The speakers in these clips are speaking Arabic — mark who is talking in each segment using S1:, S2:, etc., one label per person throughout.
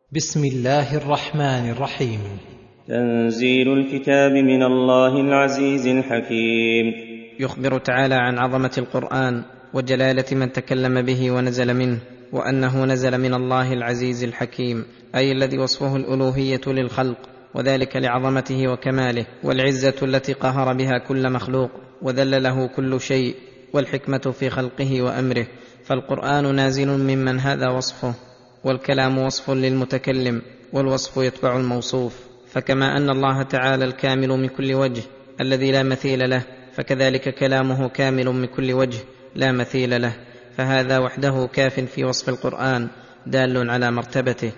S1: بسم الله الرحمن الرحيم.
S2: تنزيل الكتاب من الله العزيز الحكيم.
S3: يخبر تعالى عن عظمة القرآن وجلالة من تكلم به ونزل منه، وأنه نزل من الله العزيز الحكيم، أي الذي وصفه الألوهية للخلق، وذلك لعظمته وكماله، والعزة التي قهر بها كل مخلوق وذل له كل شيء، والحكمة في خلقه وأمره. فالقرآن نازل ممن هذا وصفه، والكلام وصف للمتكلم، والوصف يتبع الموصوف. فكما أن الله تعالى الكامل من كل وجه الذي لا مثيل له، فكذلك كلامه كامل من كل وجه لا مثيل له، فهذا وحده كاف في وصف القرآن، دال على مرتبته.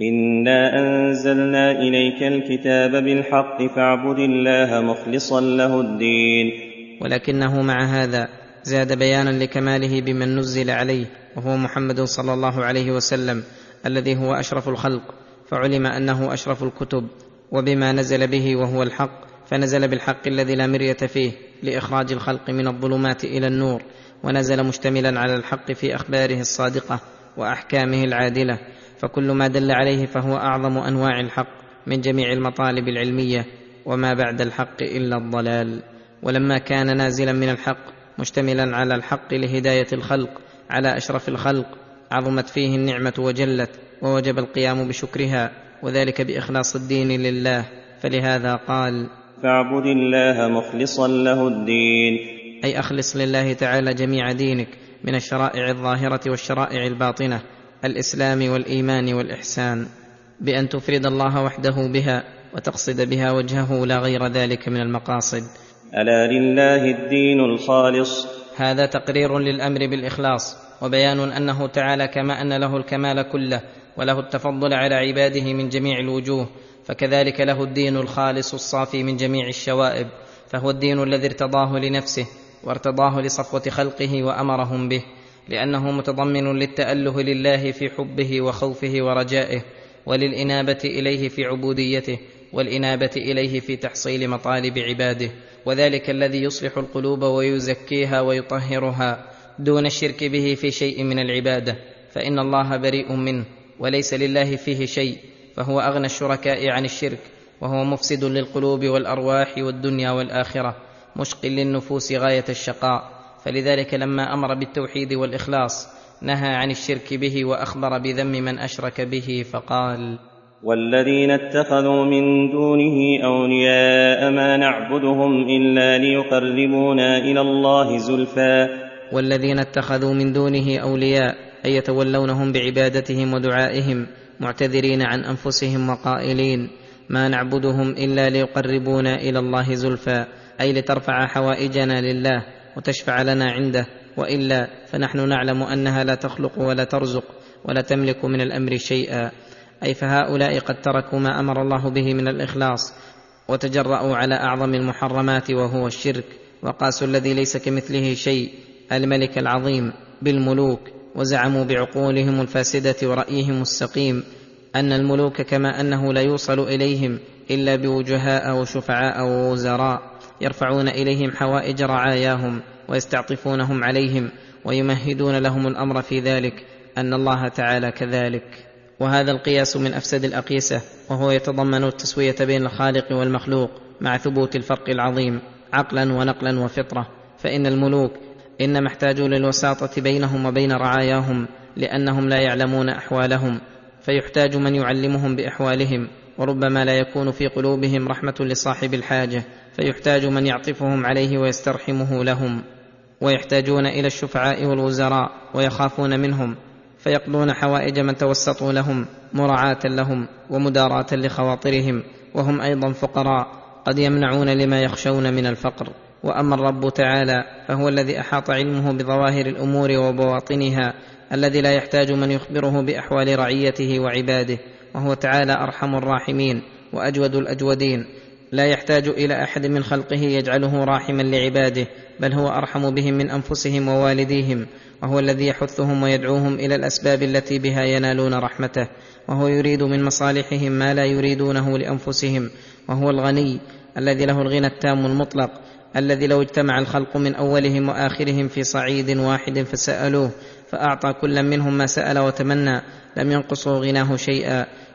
S2: إنا أنزلنا إليك الكتاب بالحق فاعبد الله مخلصا له الدين.
S3: ولكنه مع هذا زاد بيانا لكماله بمن نزل عليه، وهو محمد صلى الله عليه وسلم الذي هو أشرف الخلق، فعلم أنه أشرف الكتب، وبما نزل به وهو الحق، فنزل بالحق الذي لا مرية فيه لإخراج الخلق من الظلمات إلى النور، ونزل مشتملا على الحق في أخباره الصادقة وأحكامه العادلة، فكل ما دل عليه فهو أعظم أنواع الحق من جميع المطالب العلمية، وما بعد الحق إلا الضلال. ولما كان نازلا من الحق مشتملا على الحق لهداية الخلق على أشرف الخلق، عظمت فيه النعمة وجلت، ووجب القيام بشكرها، وذلك بإخلاص الدين لله. فلهذا قال:
S2: فاعبد الله مخلصا له الدين،
S3: أي أخلص لله تعالى جميع دينك من الشرائع الظاهرة والشرائع الباطنة، الإسلام والإيمان والإحسان، بأن تفرد الله وحده بها، وتقصد بها وجهه لا غير ذلك من المقاصد.
S2: ألا لله الدين الخالص.
S3: هذا تقرير للأمر بالإخلاص، وبيان أنه تعالى كما أن له الكمال كله وله التفضل على عباده من جميع الوجوه، فكذلك له الدين الخالص الصافي من جميع الشوائب، فهو الدين الذي ارتضاه لنفسه وارتضاه لصفوة خلقه وأمرهم به، لأنه متضمن للتأله لله في حبه وخوفه ورجائه، وللإنابة إليه في عبوديته، والإنابة إليه في تحصيل مطالب عباده، وذلك الذي يصلح القلوب ويزكيها ويطهرها دون الشرك به في شيء من العبادة، فإن الله بريء منه وليس لله فيه شيء، فهو أغنى الشركاء عن الشرك، وهو مفسد للقلوب والأرواح والدنيا والآخرة، مشق للنفوس غاية الشقاء. فلذلك لما أمر بالتوحيد والإخلاص نهى عن الشرك به، وأخبر بذم من أشرك به فقال:
S2: والذين اتخذوا من دونه أولياء ما نعبدهم إلا ليقربونا إلى الله زلفى.
S3: والذين اتخذوا من دونه أولياء أي يتولونهم بعبادتهم ودعائهم، معتذرين عن أنفسهم وقائلين: ما نعبدهم إلا ليقربونا إلى الله زلفى، أي لترفع حوائجنا لله وتشفع لنا عنده، وإلا فنحن نعلم أنها لا تخلق ولا ترزق ولا تملك من الأمر شيئا. أي فهؤلاء قد تركوا ما أمر الله به من الإخلاص، وتجرأوا على أعظم المحرمات وهو الشرك، وقاسوا الذي ليس كمثله شيء الملك العظيم بالملوك، وزعموا بعقولهم الفاسدة ورأيهم السقيم أن الملوك كما أنه لا يوصل إليهم إلا بوجهاء وشفعاء ووزراء يرفعون إليهم حوائج رعاياهم ويستعطفونهم عليهم ويمهدون لهم الأمر في ذلك، أن الله تعالى كذلك. وهذا القياس من أفسد الأقيسة، وهو يتضمن التسوية بين الخالق والمخلوق مع ثبوت الفرق العظيم عقلا ونقلا وفطرة. فإن الملوك إنما احتاجوا للوساطة بينهم وبين رعاياهم، لأنهم لا يعلمون أحوالهم، فيحتاج من يعلمهم بأحوالهم، وربما لا يكون في قلوبهم رحمة لصاحب الحاجة، فيحتاج من يعطفهم عليه ويسترحمه لهم، ويحتاجون إلى الشفعاء والوزراء ويخافون منهم، فيقضون حوائج من توسطوا لهم مراعاة لهم ومداراة لخواطرهم، وهم أيضا فقراء قد يمنعون لما يخشون من الفقر. وأما الرب تعالى فهو الذي أحاط علمه بظواهر الأمور وبواطنها، الذي لا يحتاج من يخبره بأحوال رعيته وعباده، وهو تعالى أرحم الراحمين وأجود الأجودين، لا يحتاج إلى أحد من خلقه يجعله راحما لعباده، بل هو أرحم بهم من أنفسهم ووالديهم، وهو الذي يحثهم ويدعوهم إلى الأسباب التي بها ينالون رحمته، وهو يريد من مصالحهم ما لا يريدونه لأنفسهم، وهو الغني الذي له الغنى التام المطلق، الذي لو اجتمع الخلق من أولهم وآخرهم في صعيد واحد فسألوه فأعطى كل منهم ما سأل وتمنى لم ينقصوا غناه شيئا،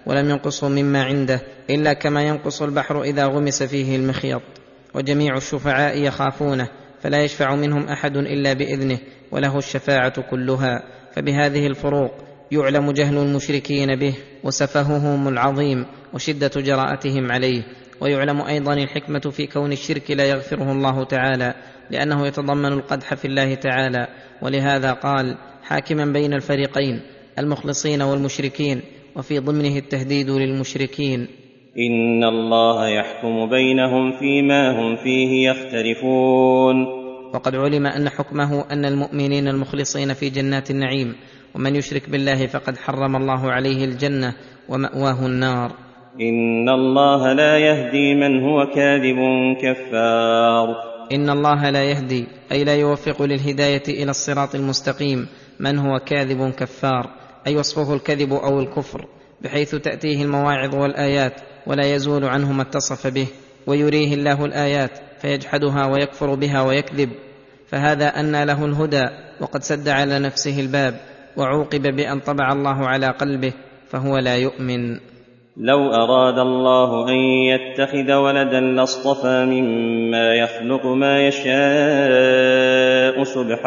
S3: ولم ينقصوا مما عنده إلا كما ينقص البحر إذا غمس فيه المخيط. وجميع الشفعاء يخافونه، فلا يشفع منهم أحد إلا بإذنه، وله الشفاعة كلها. فبهذه الفروق يعلم جهل المشركين به وسفههم العظيم وشدة جراءتهم عليه، ويعلم أيضا الحكمة في كون الشرك لا يغفره الله تعالى، لأنه يتضمن القدح في الله تعالى. ولهذا قال حاكما بين الفريقين المخلصين والمشركين، وفي ضمنه التهديد للمشركين:
S2: إن الله يحكم بينهم فيما هم فيه يختلفون.
S3: وقد علم أن حكمه أن المؤمنين المخلصين في جنات النعيم، ومن يشرك بالله فقد حرم الله عليه الجنة ومأواه النار.
S2: إن الله لا يهدي من هو كاذب كفار.
S3: إن الله لا يهدي أي لا يوفق للهداية إلى الصراط المستقيم من هو كاذب كفار، أي وصفه الكذب أو الكفر، بحيث تأتيه المواعظ والآيات ولا يزول عنه ما اتصف به، ويريه الله الآيات فيجحدها ويكفر بها ويكذب، فهذا أنى له الهدى وقد سد على نفسه الباب، وعوقب بأن طبع الله على قلبه فهو لا يؤمن.
S2: لو أراد الله أن يتخذ ولدا لاصطفى مما يخلق ما يشاء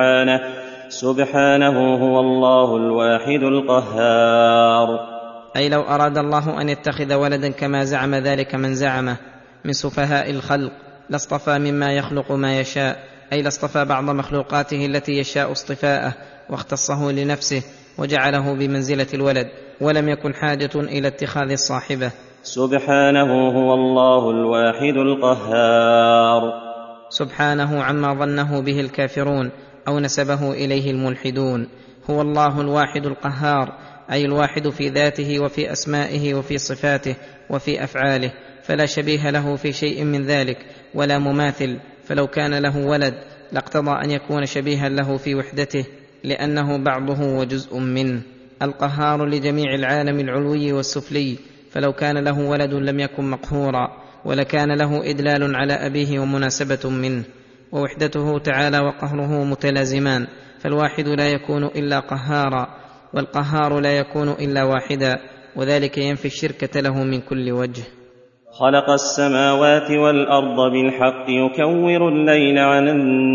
S2: سبحانه هو الله الواحد القهار.
S3: أي لو أراد الله أن يتخذ ولدا كما زعم ذلك من زعمه من سفهاء الخلق لاصطفى مما يخلق ما يشاء، أي لاصطفى بعض مخلوقاته التي يشاء اصطفاءه واختصه لنفسه وجعله بمنزلة الولد، ولم يكن حاجة إلى اتخاذ الصاحبة.
S2: سبحانه هو الله الواحد القهار.
S3: سبحانه عما ظنه به الكافرون أو نسبه إليه الملحدون. هو الله الواحد القهار، أي الواحد في ذاته وفي أسمائه وفي صفاته وفي أفعاله، فلا شبيه له في شيء من ذلك ولا مماثل، فلو كان له ولد لاقتضى أن يكون شبيها له في وحدته، لأنه بعضه وجزء منه. القهار لجميع العالم العلوي والسفلي، فلو كان له ولد لم يكن مقهورا، ولكان له إدلال على أبيه ومناسبة منه. ووحدته تعالى وقهره متلازمان، فالواحد لا يكون إلا قهارا، والقهار لا يكون إلا واحدا، وذلك ينفي الشركة له من كل وجه.
S2: خلق السماوات والأرض بالحق يكور الليل على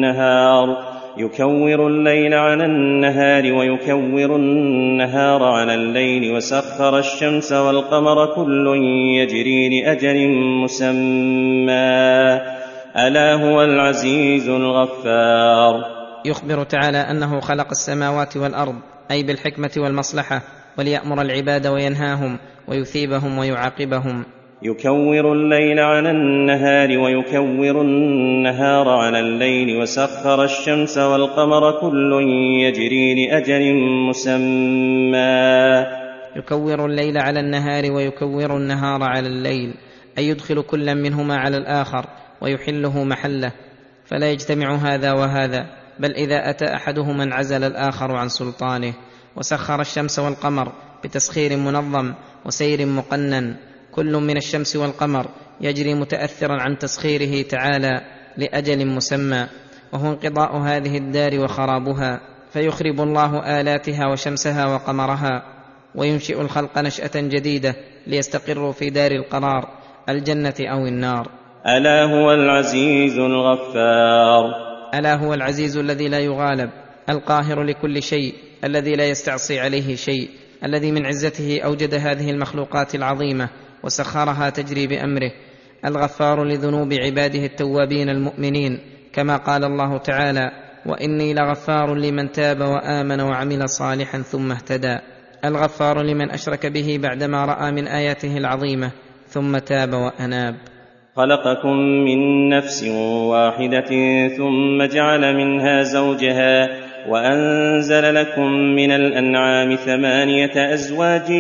S2: النهار ويكور النهار على الليل، وسخر الشمس والقمر كل يجري لأجل مسمى، ألا هو العزيز الغفار.
S3: يخبر تعالى أنه خلق السماوات والأرض، أي بالحكمة والمصلحة، وليأمر العباد وينهاهم ويثيبهم ويعاقبهم.
S2: يكور الليل على النهار ويكور النهار على الليل، وسخر الشمس والقمر كل يجري لأجل مسمى.
S3: يكور الليل على النهار ويكور النهار على الليل، أي يدخل كل منهما على الآخر ويحله محله، فلا يجتمع هذا وهذا، بل إذا أتى أحدهما انعزل الآخر عن سلطانه. وسخر الشمس والقمر بتسخير منظم وسير مقنن، كل من الشمس والقمر يجري متأثرا عن تسخيره تعالى لأجل مسمى، وهو انقضاء هذه الدار وخرابها، فيخرب الله آلاتها وشمسها وقمرها، وينشئ الخلق نشأة جديدة ليستقروا في دار القرار، الجنة أو النار.
S2: ألا هو العزيز الغفار.
S3: ألا هو العزيز الذي لا يغالب، القاهر لكل شيء، الذي لا يستعصي عليه شيء، الذي من عزته أوجد هذه المخلوقات العظيمة وسخرها تجري بأمره، الغفار لذنوب عباده التوابين المؤمنين، كما قال الله تعالى: وإني لغفار لمن تاب وآمن وعمل صالحا ثم اهتدى. الغفار لمن أشرك به بعدما رأى من آياته العظيمة ثم تاب وأناب.
S2: خلقكم من نفس واحدة ثم جعل منها زوجها، وأنزل لكم من الأنعام 8 أزواج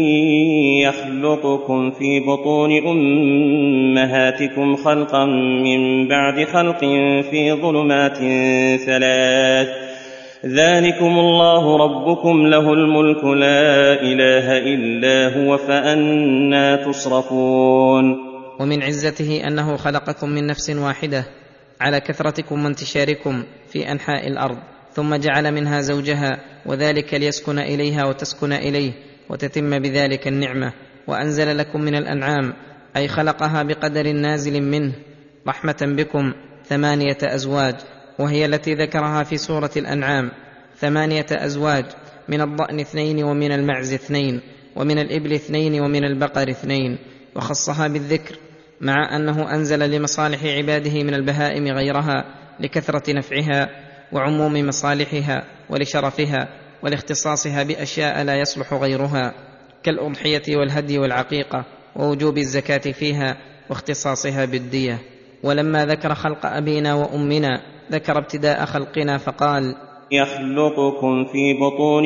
S2: يخلقكم في بطون أمهاتكم خلقا من بعد خلق في ظلمات 3، ذلكم الله ربكم له الملك لا إله إلا هو فأنى تصرفون.
S3: ومن عزته أنه خلقكم من نفس واحدة على كثرتكم وانتشاركم في أنحاء الأرض، ثم جعل منها زوجها، وذلك ليسكن إليها وتسكن إليه، وتتم بذلك النعمة، وأنزل لكم من الأنعام، أي خلقها بقدر نازل منه رحمة بكم 8 أزواج، وهي التي ذكرها في سورة الأنعام 8 أزواج، من الضأن 2 ومن المعز 2 ومن الإبل 2 ومن البقر 2، وخصها بالذكر مع أنه أنزل لمصالح عباده من البهائم غيرها لكثرة نفعها وعموم مصالحها ولشرفها ولاختصاصها بأشياء لا يصلح غيرها، كالأضحية والهدي والعقيقة، ووجوب الزكاة فيها واختصاصها بالدية. ولما ذكر خلق أبينا وأمنا ذكر ابتداء خلقنا فقال:
S2: يخلقكم في بطون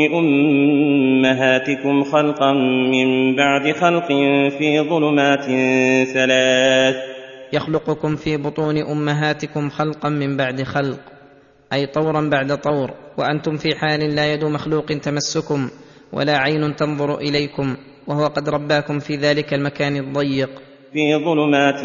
S2: أمهاتكم خلقا من بعد خلق في ظلمات 3.
S3: يخلقكم في بطون أمهاتكم خلقا من بعد خلق، أي طورا بعد طور، وأنتم في حال لا يد مخلوق تمسكم ولا عين تنظر إليكم، وهو قد رباكم في ذلك المكان الضيق
S2: في ظلمات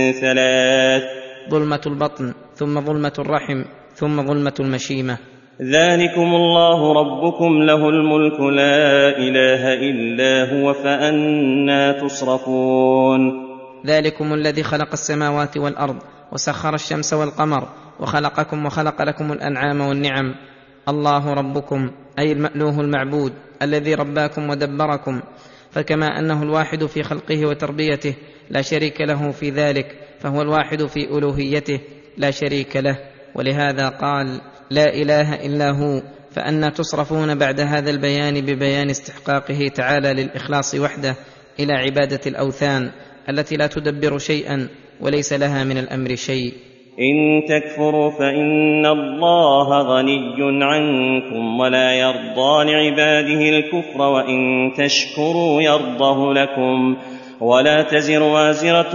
S2: 3:
S3: ظلمة البطن، ثم ظلمة الرحم، ثم ظلمة المشيمة.
S2: ذلكم الله ربكم له الملك لا إله إلا هو فأنى تصرفون.
S3: ذلكم الذي خلق السماوات والأرض وسخر الشمس والقمر وخلقكم وخلق لكم الأنعام والنعم. الله ربكم، أي المألوه المعبود الذي رباكم ودبركم، فكما أنه الواحد في خلقه وتربيته لا شريك له في ذلك، فهو الواحد في ألوهيته لا شريك له، ولهذا قال: لا إله إلا هو فأنى تصرفون بعد هذا البيان ببيان استحقاقه تعالى للإخلاص وحده إلى عبادة الأوثان التي لا تدبر شيئا وليس لها من الأمر شيء.
S2: إن تكفروا فإن الله غني عنكم ولا يرضى لعباده الكفر وإن تشكروا يرضه لكم ولا تزر وازرة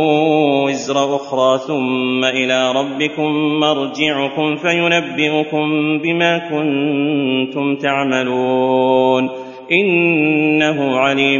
S2: وزر أخرى ثم إلى ربكم مرجعكم فينبئكم بما كنتم تعملون إنه عليم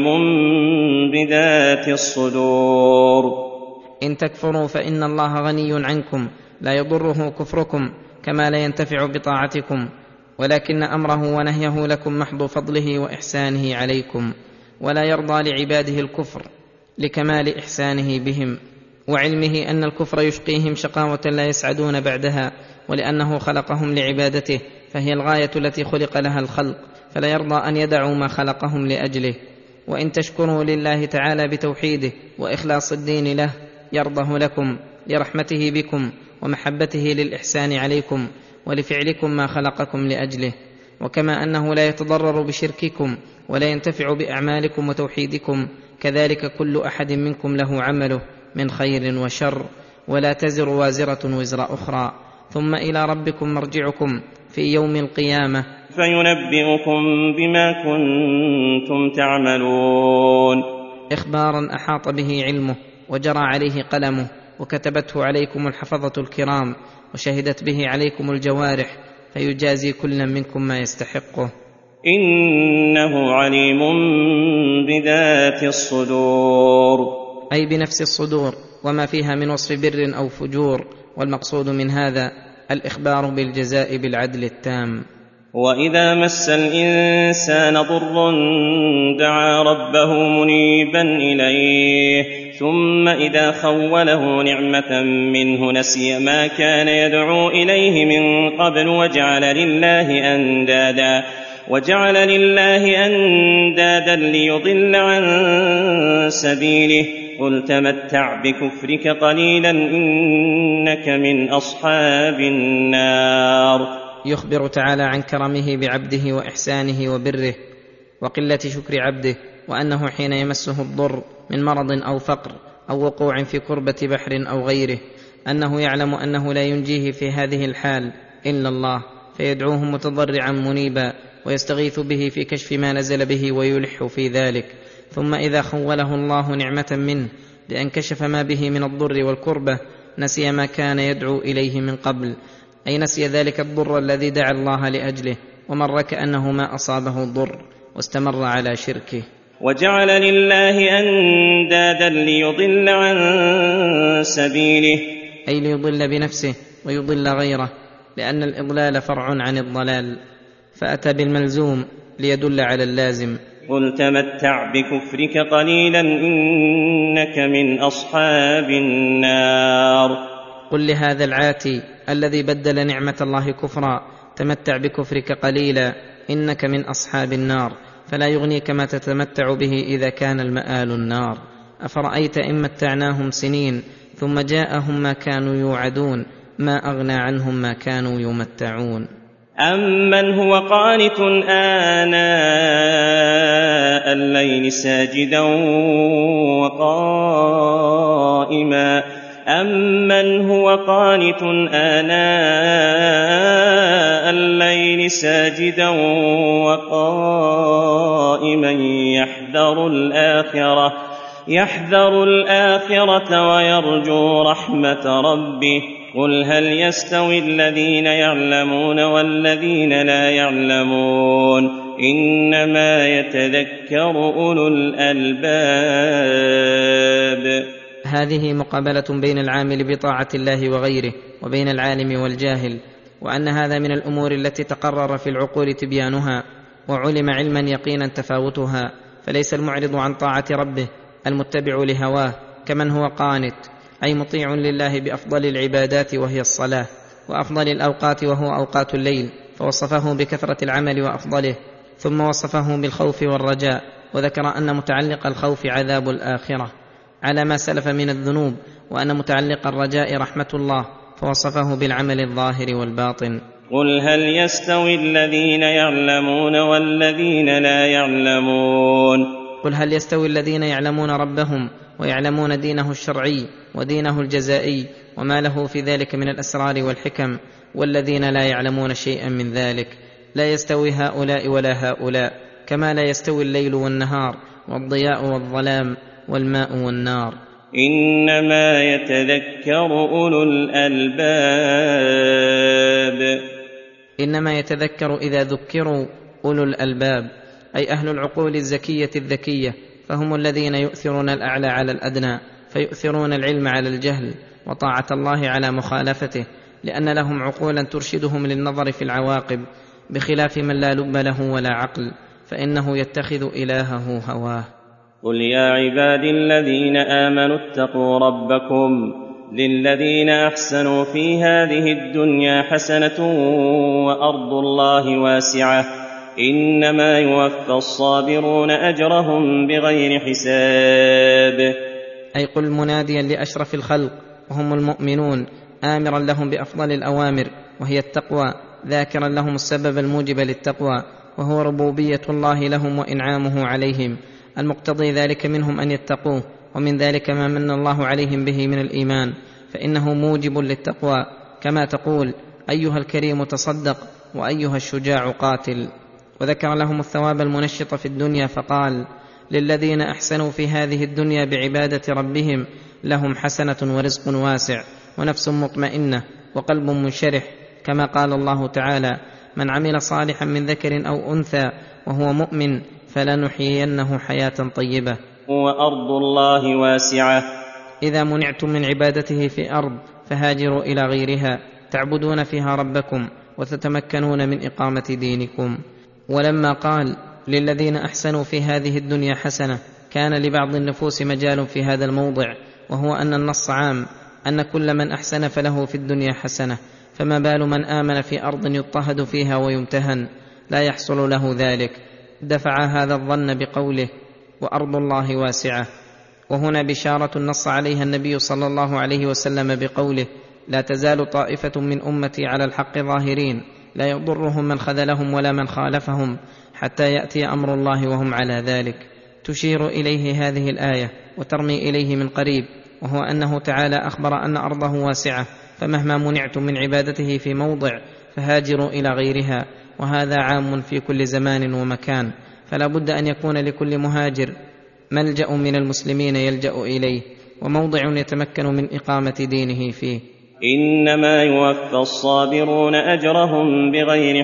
S2: بذات الصدور.
S3: إن تكفروا فإن الله غني عنكم لا يضره كفركم كما لا ينتفع بطاعتكم، ولكن أمره ونهيه لكم محض فضله وإحسانه عليكم، ولا يرضى لعباده الكفر لكمال إحسانه بهم وعلمه أن الكفر يشقيهم شقاوة لا يسعدون بعدها، ولأنه خلقهم لعبادته فهي الغاية التي خلق لها الخلق، فلا يرضى أن يدعوا ما خلقهم لأجله. وإن تشكروا لله تعالى بتوحيده وإخلاص الدين له يرضه لكم لرحمته بكم ومحبته للإحسان عليكم ولفعلكم ما خلقكم لأجله. وكما أنه لا يتضرر بشرككم ولا ينتفع بأعمالكم وتوحيدكم، كذلك كل أحد منكم له عمله من خير وشر، ولا تزر وازرة وزر أخرى، ثم إلى ربكم مرجعكم في يوم القيامة
S2: فينبئكم بما كنتم تعملون.
S3: إخبارا أحاط به علمه وجرى عليه قلمه وكتبته عليكم الحفظة الكرام وشهدت به عليكم الجوارح، فيجازي كل منكم ما يستحقه.
S2: إنه عليم بذات الصدور،
S3: أي بنفس الصدور وما فيها من وصف بر أو فجور، والمقصود من هذا الإخبار بالجزاء بالعدل التام.
S2: وإذا مس الإنسان ضر دعا ربه منيبا إليه ثم إذا خوله نعمة منه نسي ما كان يدعو إليه من قبل وجعل لله أندادا ليضل عن سبيله قل تمتع بكفرك قليلا إنك من أصحاب النار.
S3: يخبر تعالى عن كرمه بعبده وإحسانه وبره وقلة شكر عبده، وأنه حين يمسه الضر من مرض أو فقر أو وقوع في كربة بحر أو غيره أنه يعلم أنه لا ينجيه في هذه الحال إلا الله، فيدعوه متضرعا منيبا ويستغيث به في كشف ما نزل به ويلح في ذلك. ثم إذا خوله الله نعمة منه بأن كشف ما به من الضر والكربة نسي ما كان يدعو إليه من قبل، أي نسي ذلك الضر الذي دعا الله لأجله ومر كأنه ما أصابه الضر واستمر على شركه.
S2: وجعل لله أندادا ليضل عن سبيله،
S3: أي ليضل بنفسه ويضل غيره، لأن الإضلال فرع عن الضلال، فأتى بالملزوم ليدل على اللازم.
S2: قل تمتع بكفرك قليلا إنك من أصحاب النار.
S3: قل لهذا العاتي الذي بدل نعمة الله كفرا: تمتع بكفرك قليلا إنك من أصحاب النار، فلا يغنيك ما تتمتع به إذا كان المآل النار. أفرأيت إن متعناهم سنين ثم جاءهم ما كانوا يوعدون ما أغنى عنهم ما كانوا يمتعون.
S2: أمن هو قانت آناء الليل ساجدا وقائما أمن هو قانت آناء الليل ساجدا وقائما يحذر الآخرة ويرجو رحمة ربه. قل هل يستوي الذين يعلمون والذين لا يعلمون إنما يتذكر أولو الألباب.
S3: هذه مقابلة بين العامل بطاعة الله وغيره وبين العالم والجاهل، وأن هذا من الأمور التي تقرر في العقول تبيانها وعلم علما يقينا تفاوتها. فليس المعرض عن طاعة ربه المتبع لهواه كمن هو قانت، أي مطيع لله بأفضل العبادات وهي الصلاة، وأفضل الأوقات وهو أوقات الليل، فوصفه بكثرة العمل وأفضله، ثم وصفه بالخوف والرجاء، وذكر أن متعلق الخوف عذاب الآخرة على ما سلف من الذنوب، وأن متعلق الرجاء رحمة الله، فوصفه بالعمل الظاهر والباطن.
S2: قل هل يستوي الذين يعلمون والذين لا يعلمون.
S3: قل هل يستوي الذين يعلمون ربهم ويعلمون دينه الشرعي ودينه الجزائي وما له في ذلك من الأسرار والحكم، والذين لا يعلمون شيئا من ذلك؟ لا يستوي هؤلاء ولا هؤلاء، كما لا يستوي الليل والنهار والضياء والظلام والماء والنار.
S2: إنما يتذكر أولو الألباب.
S3: إنما يتذكر إذا ذكروا أولو الألباب، أي أهل العقول الزكية الذكية، فهم الذين يؤثرون الأعلى على الأدنى، فيؤثرون العلم على الجهل وطاعة الله على مخالفته، لأن لهم عقولا ترشدهم للنظر في العواقب، بخلاف من لا لب له ولا عقل، فإنه يتخذ إلهه هواه.
S2: قل يا عبادي الذين آمنوا اتقوا ربكم للذين أحسنوا في هذه الدنيا حسنة وأرض الله واسعة إنما يوفى الصابرون أجرهم بغير حساب.
S3: أي قل مناديا لأشرف الخلق وهم المؤمنون، آمرا لهم بأفضل الأوامر وهي التقوى، ذاكرا لهم السبب الموجب للتقوى وهو ربوبية الله لهم وإنعامه عليهم، المقتضي ذلك منهم أن يتقوه، ومن ذلك ما من الله عليهم به من الإيمان، فإنه موجب للتقوى، كما تقول أيها الكريم تصدق وأيها الشجاع قاتل. وذكر لهم الثواب المنشط في الدنيا فقال للذين أحسنوا في هذه الدنيا بعبادة ربهم لهم حسنة ورزق واسع ونفس مطمئنة وقلب منشرح، كما قال الله تعالى من عمل صالحا من ذكر أو أنثى وهو مؤمن فلنحيينه حياة طيبة.
S2: وأرض الله واسعة.
S3: إذا منعتم من عبادته في أرض فهاجروا إلى غيرها تعبدون فيها ربكم وتتمكنون من إقامة دينكم. ولما قال للذين أحسنوا في هذه الدنيا حسنة كان لبعض النفوس مجال في هذا الموضع، وهو أن النص عام أن كل من أحسن فله في الدنيا حسنة، فما بال من آمن في أرض يضطهد فيها ويمتهن لا يحصل له ذلك. دفع هذا الظن بقوله وأرض الله واسعة، وهنا بشارة نص عليها النبي صلى الله عليه وسلم بقوله لا تزال طائفة من أمتي على الحق ظاهرين لا يضرهم من خذلهم ولا من خالفهم حتى يأتي أمر الله وهم على ذلك. تشير إليه هذه الآية وترمي إليه من قريب، وهو أنه تعالى أخبر أن أرضه واسعة، فمهما منعتم من عبادته في موضع فهاجروا إلى غيرها، وهذا عام في كل زمان ومكان، فلا بد أن يكون لكل مهاجر ملجأ من المسلمين يلجأ إليه وموضع يتمكن من إقامة دينه فيه.
S2: إنما يوفى الصابرون أجرهم بغير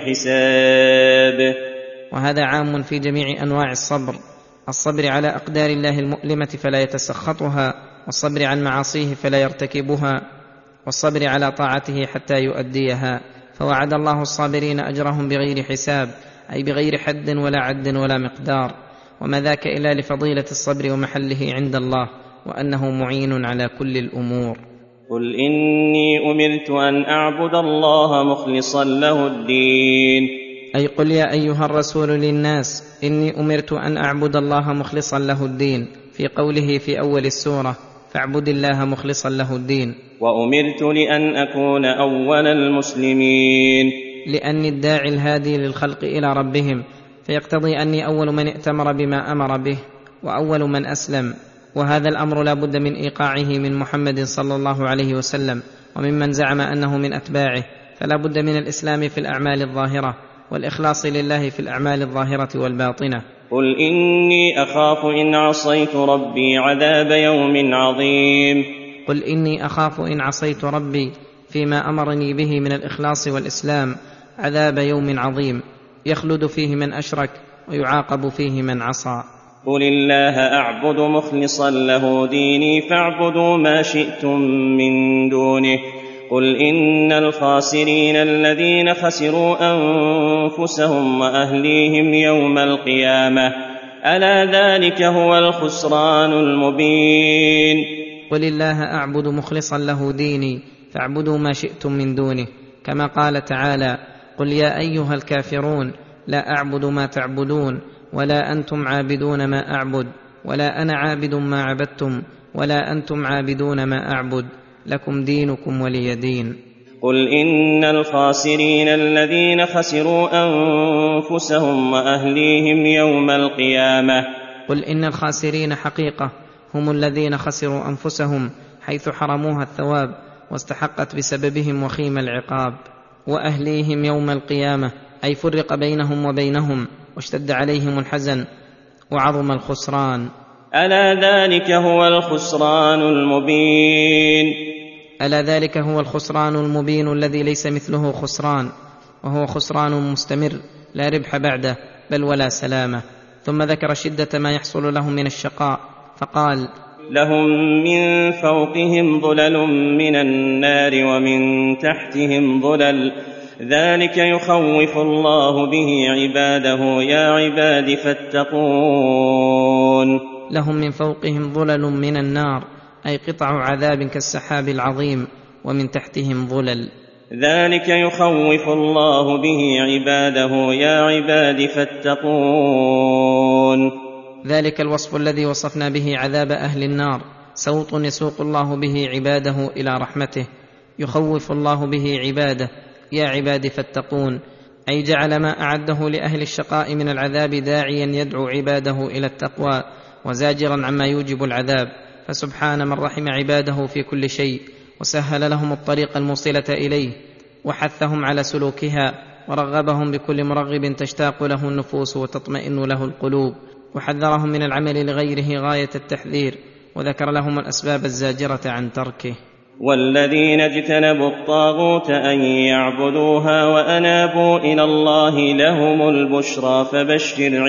S2: حساب.
S3: وهذا عام في جميع أنواع الصبر على أقدار الله المؤلمة فلا يتسخطها، والصبر عن معاصيه فلا يرتكبها، والصبر على طاعته حتى يؤديها. فوعد الله الصابرين أجرهم بغير حساب، أي بغير حد ولا عد ولا مقدار. وما ذاك إلا لفضيلة الصبر ومحله عند الله، وأنه معين على كل الأمور.
S2: قل إني أمرت أن أعبد الله مخلصا له الدين.
S3: أي قل يا أيها الرسول للناس إني أمرت أن أعبد الله مخلصا له الدين، في قوله في أول السورة فاعبد الله مخلصا له الدين.
S2: وأمرت لأن أكون أول المسلمين،
S3: لأني الداعي الهادي للخلق إلى ربهم، فيقتضي أني أول من ائتمر بما أمر به وأول من أسلم، وهذا الأمر لا بد من إيقاعه من محمد صلى الله عليه وسلم وممن زعم أنه من أتباعه، فلا بد من الإسلام في الأعمال الظاهرة والإخلاص لله في الأعمال الظاهرة والباطنة.
S2: قل إني أخاف إن عصيت ربي عذاب يوم عظيم.
S3: قل إني أخاف إن عصيت ربي فيما أمرني به من الإخلاص والإسلام عذاب يوم عظيم يخلد فيه من أشرك ويعاقب فيه من عصى.
S2: قل الله أعبد مخلصا له ديني فاعبدوا ما شئتم من دونه. قل إن الخاسرين الذين خسروا أنفسهم وأهليهم يوم القيامة ألا ذلك هو الخسران المبين.
S3: قل الله أعبد مخلصا له ديني فاعبدوا ما شئتم من دونه، كما قال تعالى قل يا أيها الكافرون لا أعبد ما تعبدون ولا أنتم عابدون ما أعبد ولا أنا عابد ما عبدتم ولا أنتم عابدون ما أعبد لكم دينكم ولي دين.
S2: قل إن الخاسرين الذين خسروا أنفسهم وأهليهم يوم القيامة.
S3: قل إن الخاسرين حقيقة هم الذين خسروا أنفسهم حيث حرموها الثواب واستحقت بسببهم وخيم العقاب، وأهليهم يوم القيامة أي فرق بينهم وبينهم واشتد عليهم الحزن وعظم الخسران.
S2: ألا ذلك هو الخسران المبين.
S3: ألا ذلك هو الخسران المبين الذي ليس مثله خسران، وهو خسران مستمر لا ربح بعده بل ولا سلامة. ثم ذكر شدة ما يحصل لهم من الشقاء فقال
S2: لهم من فوقهم ظلل من النار ومن تحتهم ظلل ذلك يخوف الله به عباده يا عباد فاتقون.
S3: لهم من فوقهم ظلل من النار أي قطع عذاب كالسحاب العظيم، ومن تحتهم ظلل.
S2: ذلك يخوف الله به عباده يا عباد فاتقون.
S3: ذلك الوصف الذي وصفنا به عذاب أهل النار سوط يسوق الله به عباده إلى رحمته، يخوف الله به عباده يا عباد فاتقون، أي جعل ما أعده لأهل الشقاء من العذاب داعيا يدعو عباده إلى التقوى وزاجرا عما يوجب العذاب. فسبحان من رحم عباده في كل شيء وسهل لهم الطريق الموصلة إليه وحثهم على سلوكها ورغبهم بكل مرغب تشتاق له النفوس وتطمئن له القلوب، وحذرهم من العمل لغيره غاية التحذير، وذكر لهم الأسباب الزاجرة عن تركه.
S2: والذين اجتنبوا الطاغوت أن يعبدوها وأنابوا إلى الله لهم البشرى فبشر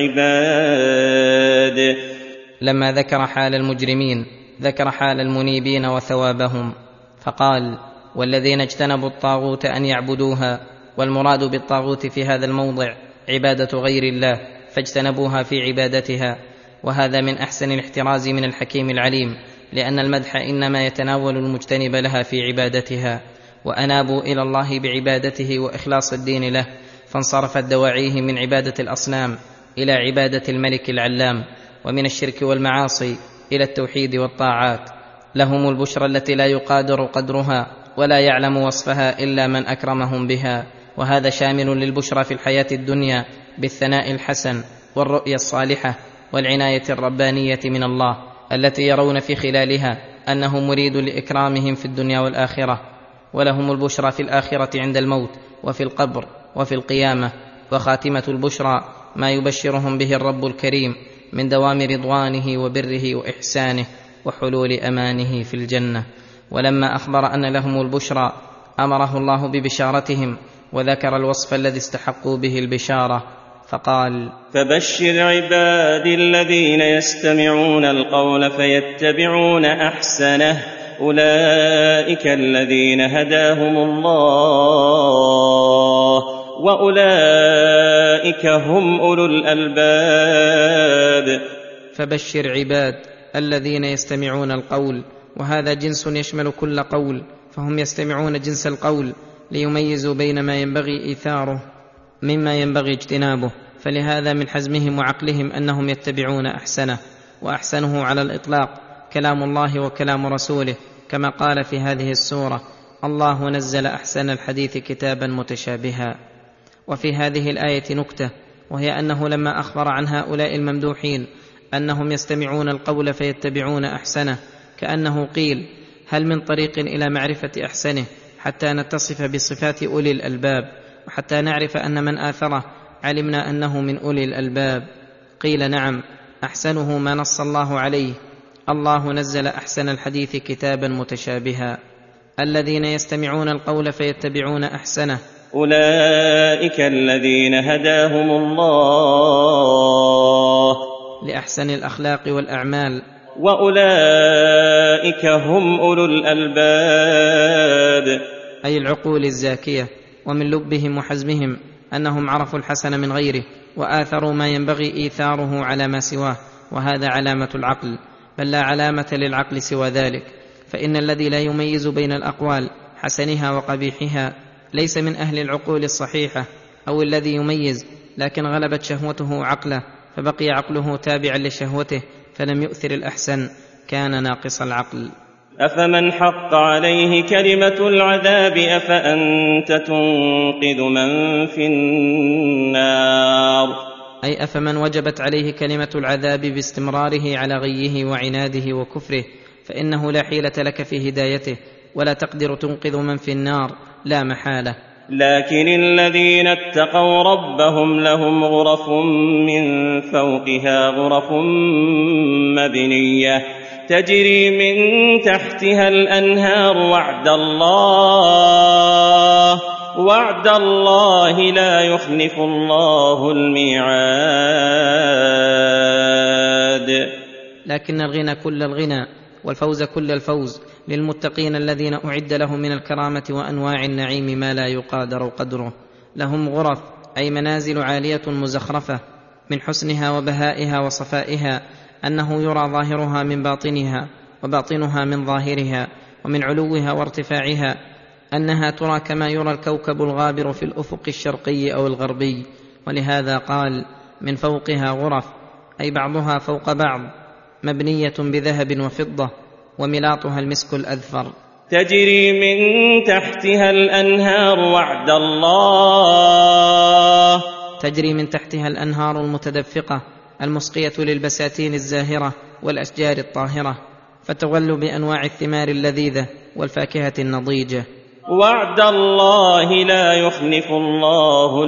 S2: عباد.
S3: لما ذكر حال المجرمين ذكر حال المنيبين وثوابهم فقال والذين اجتنبوا الطاغوت أن يعبدوها، والمراد بالطاغوت في هذا الموضع عبادة غير الله فاجتنبوها في عبادتها، وهذا من أحسن الاحتراز من الحكيم العليم، لأن المدح إنما يتناول المجتنب لها في عبادتها. وأنابوا إلى الله بعبادته وإخلاص الدين له، فانصرفت دواعيه من عبادة الأصنام إلى عبادة الملك العلام، ومن الشرك والمعاصي إلى التوحيد والطاعات. لهم البشرى التي لا يقادر قدرها ولا يعلم وصفها إلا من أكرمهم بها، وهذا شامل للبشرى في الحياة الدنيا بالثناء الحسن والرؤيا الصالحة والعناية الربانية من الله التي يرون في خلالها أنه مريد لإكرامهم في الدنيا والآخرة. ولهم البشرى في الآخرة عند الموت وفي القبر وفي القيامة، وخاتمة البشرى ما يبشرهم به الرب الكريم من دوام رضوانه وبره وإحسانه وحلول أمانه في الجنة. ولما أخبر أن لهم البشرى أمره الله ببشارتهم، وذكر الوصف الذي استحقوا به البشارة فقال
S2: فبشر عبادي الذين يستمعون القول فيتبعون أحسنه أولئك الذين هداهم الله وأولئك هم أولو الألباب.
S3: فبشر عباد الذين يستمعون القول، وهذا جنس يشمل كل قول، فهم يستمعون جنس القول ليميزوا بين ما ينبغي إيثاره مما ينبغي اجتنابه، فلهذا من حزمهم وعقلهم أنهم يتبعون أحسنه، وأحسنه على الإطلاق كلام الله وكلام رسوله، كما قال في هذه السورة: الله نزل أحسن الحديث كتابا متشابها. وفي هذه الآية نكتة، وهي أنه لما أخبر عن هؤلاء الممدوحين أنهم يستمعون القول فيتبعون أحسنه، كأنه قيل: هل من طريق إلى معرفة أحسنه حتى نتصف بصفات أولي الألباب، وحتى نعرف أن من آثره علمنا أنه من أولي الألباب؟ قيل: نعم، أحسنه ما نص الله عليه: الله نزل أحسن الحديث كتابا متشابها. الذين يستمعون القول فيتبعون أحسنه
S2: أولئك الذين هداهم الله
S3: لأحسن الأخلاق والأعمال،
S2: وأولئك هم أولو الألباب،
S3: أي العقول الزاكية. ومن لبهم وحزمهم أنهم عرفوا الحسن من غيره وآثروا ما ينبغي إيثاره على ما سواه، وهذا علامة العقل، بل لا علامة للعقل سوى ذلك. فإن الذي لا يميز بين الأقوال حسنها وقبيحها ليس من أهل العقول الصحيحة، أو الذي يميز لكن غلبت شهوته عقله فبقي عقله تابعا لشهوته فلم يؤثر الأحسن، كان ناقص العقل.
S2: أفمن حق عليه كلمة العذاب أفأنت تنقذ من في النار،
S3: أي أفمن وجبت عليه كلمة العذاب باستمراره على غيه وعناده وكفره، فإنه لا حيلة لك في هدايته، ولا تقدر تنقذ من في النار لا محالة.
S2: لكن الذين اتقوا ربهم لهم غرف من فوقها غرف مبنية تجري من تحتها الأنهار، وعد الله لا يخلف الله الميعاد.
S3: لكن الغنى كل الغنى والفوز كل الفوز للمتقين الذين أعد لهم من الكرامة وأنواع النعيم ما لا يقادر قدره. لهم غرف أي منازل عالية مزخرفة من حسنها وبهائها وصفائها، أنه يرى ظاهرها من باطنها وباطنها من ظاهرها، ومن علوها وارتفاعها أنها ترى كما يرى الكوكب الغابر في الأفق الشرقي أو الغربي. ولهذا قال: من فوقها غرف، أي بعضها فوق بعض، مبنية بذهب وفضة، وملاطها المسك الأذفر.
S2: تجري من تحتها الأنهار، وعد الله،
S3: تجري من تحتها الأنهار المتدفقة المسقية للبساتين الزاهرة والأشجار الطاهرة، فتغل بأنواع الثمار اللذيذة والفاكهة النضيجة.
S2: وعد الله لا يخلف الله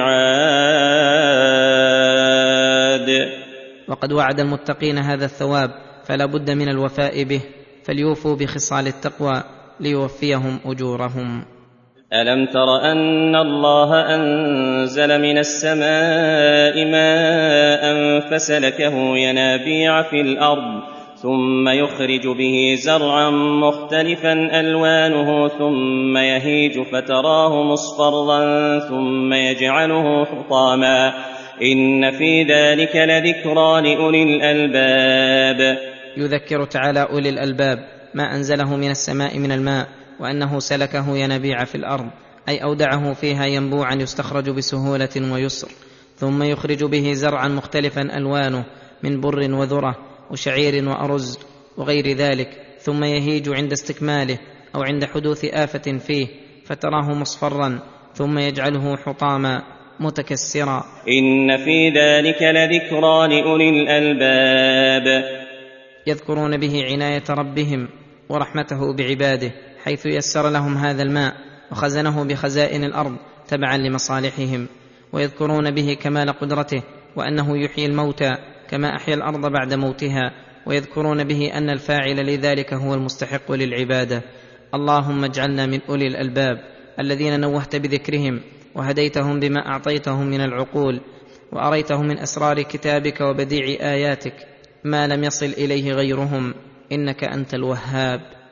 S2: الميعاد.
S3: وقد وعد المتقين هذا الثواب، فلا بد من الوفاء به، فليوفوا بخصال التقوى ليوفيهم أجورهم.
S2: ألم تر أن الله أنزل من السماء ماء فسلكه ينابيع في الأرض ثم يخرج به زرعا مختلفا ألوانه ثم يهيج فتراه مصفرا ثم يجعله حطاما إن في ذلك لذكرى لأولي الألباب.
S3: يذكر تعالى أولي الألباب ما أنزله من السماء من الماء، وأنه سلكه ينابيع في الأرض، أي أودعه فيها ينبوعا يستخرج بسهولة ويسر، ثم يخرج به زرعا مختلفا ألوانه من بر وذرة وشعير وأرز وغير ذلك، ثم يهيج عند استكماله أو عند حدوث آفة فيه فتراه مصفرا ثم يجعله حطاما متكسرا.
S2: إن في ذلك لذكرى لأولي الألباب.
S3: يذكرون به عناية ربهم ورحمته بعباده، حيث يسر لهم هذا الماء وخزنه بخزائن الأرض تبعا لمصالحهم، ويذكرون به كمال قدرته وأنه يحيي الموتى كما أحيا الأرض بعد موتها، ويذكرون به أن الفاعل لذلك هو المستحق للعبادة. اللهم اجعلنا من أولي الألباب الذين نوهت بذكرهم وهديتهم بما أعطيتهم من العقول، وأريتهم من أسرار كتابك وبديع آياتك ما لم يصل إليه غيرهم، إنك أنت الوهاب.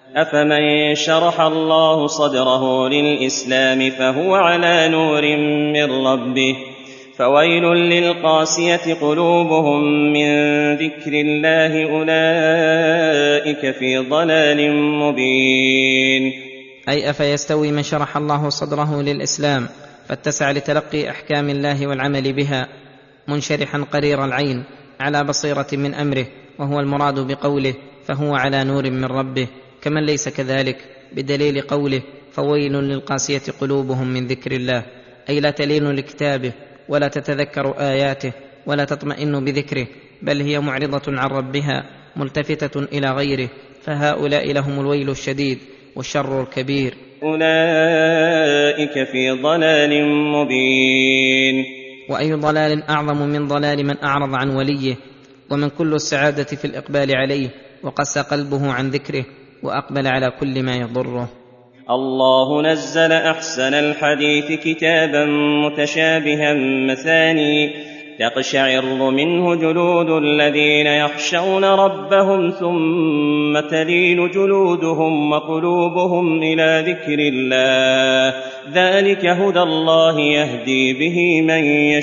S2: أفمن شرح الله صدره للإسلام فهو على نور من ربه فويل للقاسية قلوبهم من ذكر الله أولئك في ضلال مبين.
S3: أي أفيستوي من شرح الله صدره للإسلام فاتسع لتلقي أحكام الله والعمل بها منشرحا قرير العين على بصيرة من أمره، وهو المراد بقوله فهو على نور من ربه، كمن ليس كذلك بدليل قوله فويل للقاسية قلوبهم من ذكر الله، أي لا تلين لكتابه ولا تتذكر آياته ولا تطمئن بذكره، بل هي معرضة عن ربها ملتفتة إلى غيره، فهؤلاء لهم الويل الشديد والشر الكبير.
S2: أولئك في ضلال مبين.
S3: وأي ضلال أعظم من ضلال من أعرض عن وليه، ومن كل السعادة في الإقبال عليه وقسى قلبه عن ذكره وأقبل على كل ما يضره.
S2: الله نزل أحسن الحديث كتابا متشابها مثاني تقشعر منه جلود الذين يخشون ربهم ثم تلين جلودهم وقلوبهم إلى ذكر الله، ذلك هدى الله يهدي به من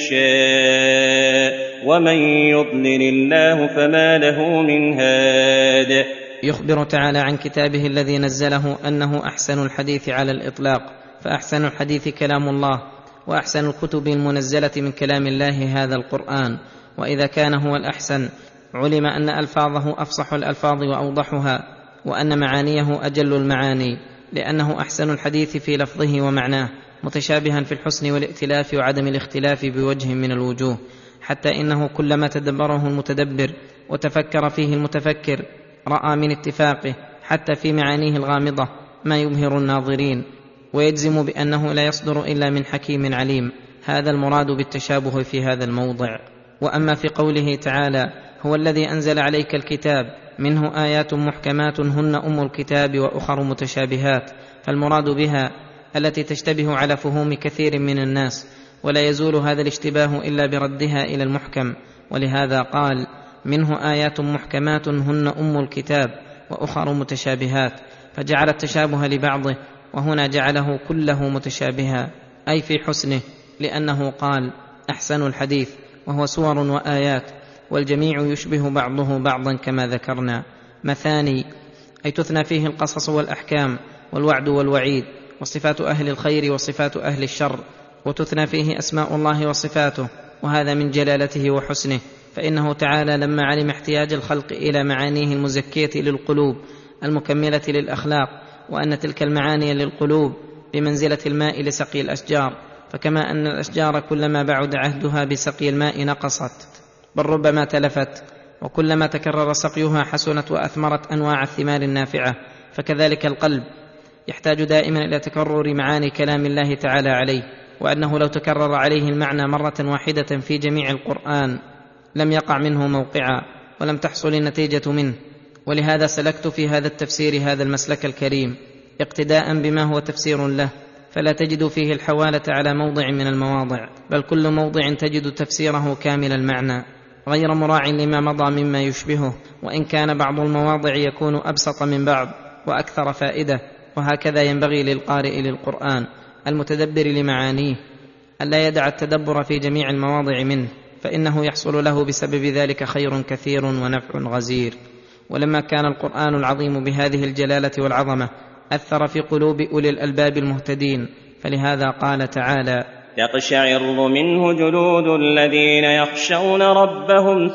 S2: يشاء ومن يضلل الله فما له من هاد.
S3: يخبر تعالى عن كتابه الذي نزله أنه أحسن الحديث على الإطلاق، فأحسن الحديث كلام الله، وأحسن الكتب المنزلة من كلام الله هذا القرآن. وإذا كان هو الأحسن علم أن ألفاظه أفصح الألفاظ وأوضحها، وأن معانيه أجل المعاني، لأنه أحسن الحديث في لفظه ومعناه، متشابها في الحسن والائتلاف وعدم الاختلاف بوجه من الوجوه، حتى إنه كلما تدبره المتدبر وتفكر فيه المتفكر رأى من اتفاقه حتى في معانيه الغامضة ما يبهر الناظرين، ويجزم بأنه لا يصدر إلا من حكيم عليم. هذا المراد بالتشابه في هذا الموضع. وأما في قوله تعالى هو الذي أنزل عليك الكتاب منه آيات محكمات هن أم الكتاب وأخر متشابهات، فالمراد بها التي تشتبه على فهوم كثير من الناس، ولا يزول هذا الاشتباه إلا بردها إلى المحكم، ولهذا قال منه آيات محكمات هن أم الكتاب وأخر متشابهات، فجعل التشابه لبعضه، وهنا جعله كله متشابها أي في حسنه، لأنه قال أحسن الحديث، وهو سور وآيات، والجميع يشبه بعضه بعضا كما ذكرنا. مثاني أي تثنى فيه القصص والأحكام والوعد والوعيد وصفات أهل الخير وصفات أهل الشر، وتثنى فيه أسماء الله وصفاته، وهذا من جلالته وحسنه، فإنه تعالى لما علم احتياج الخلق إلى معانيه المزكية للقلوب المكملة للأخلاق، وأن تلك المعاني للقلوب بمنزلة الماء لسقي الأشجار، فكما أن الأشجار كلما بعد عهدها بسقي الماء نقصت بل ربما تلفت، وكلما تكرر سقيها حسنت وأثمرت أنواع الثمار النافعة، فكذلك القلب يحتاج دائما إلى تكرر معاني كلام الله تعالى عليه، وأنه لو تكرر عليه المعنى مرة واحدة في جميع القرآن لم يقع منه موقعا ولم تحصل النتيجة منه. ولهذا سلكت في هذا التفسير هذا المسلك الكريم اقتداء بما هو تفسير له، فلا تجد فيه الحوالة على موضع من المواضع، بل كل موضع تجد تفسيره كامل المعنى غير مراع لما مضى مما يشبهه، وإن كان بعض المواضع يكون أبسط من بعض وأكثر فائدة. وهكذا ينبغي للقارئ للقرآن المتدبر لمعانيه ألا يدع التدبر في جميع المواضع منه، فإنه يحصل له بسبب ذلك خير كثير ونفع غزير. ولما كان القرآن العظيم بهذه الجلالة والعظمة أثر في قلوب أولي الألباب المهتدين، فلهذا قال تعالى
S2: يقشعر منه جلود الذين يخشون ربهم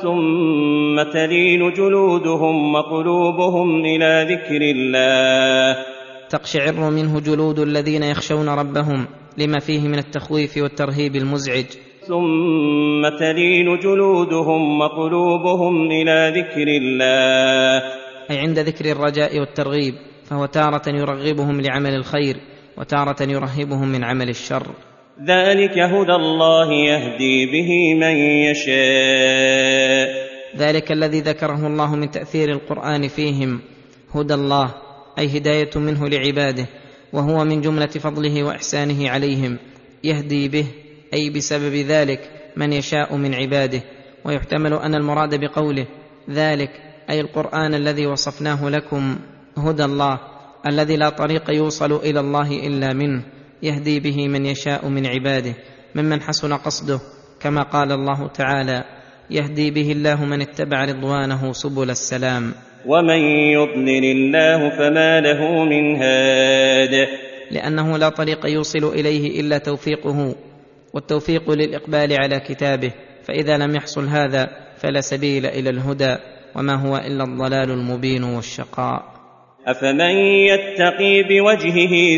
S2: ثم تلين جلودهم وقلوبهم إلى ذكر الله.
S3: تقشعر منه جلود الذين يخشون ربهم لما فيه من التخويف والترهيب المزعج،
S2: ثم تلين جلودهم وقلوبهم إلى ذكر الله،
S3: أي عند ذكر الرجاء والترغيب، فهو تارة يرغبهم لعمل الخير وتارة يرهبهم من عمل الشر.
S2: ذلك هدى الله يهدي به من يشاء.
S3: ذلك الذي ذكره الله من تأثير القرآن فيهم هدى الله، أي هداية منه لعباده، وهو من جملة فضله وإحسانه عليهم، يهدي به أي بسبب ذلك من يشاء من عباده. ويحتمل أن المراد بقوله ذلك أي القرآن الذي وصفناه لكم هدى الله، الذي لا طريق يوصل إلى الله إلا منه، يهدي به من يشاء من عباده ممن حسن قصده، كما قال الله تعالى: يهدي به الله من اتبع رضوانه سبل السلام.
S2: ومن يضلل الله فما له من هاد،
S3: لأنه لا طريق يوصل إليه إلا توفيقه، والتوفيق للإقبال على كتابه، فإذا لم يحصل هذا فلا سبيل إلى الهدى، وما هو إلا الضلال المبين والشقاء.
S2: أفمن يتقي بوجهه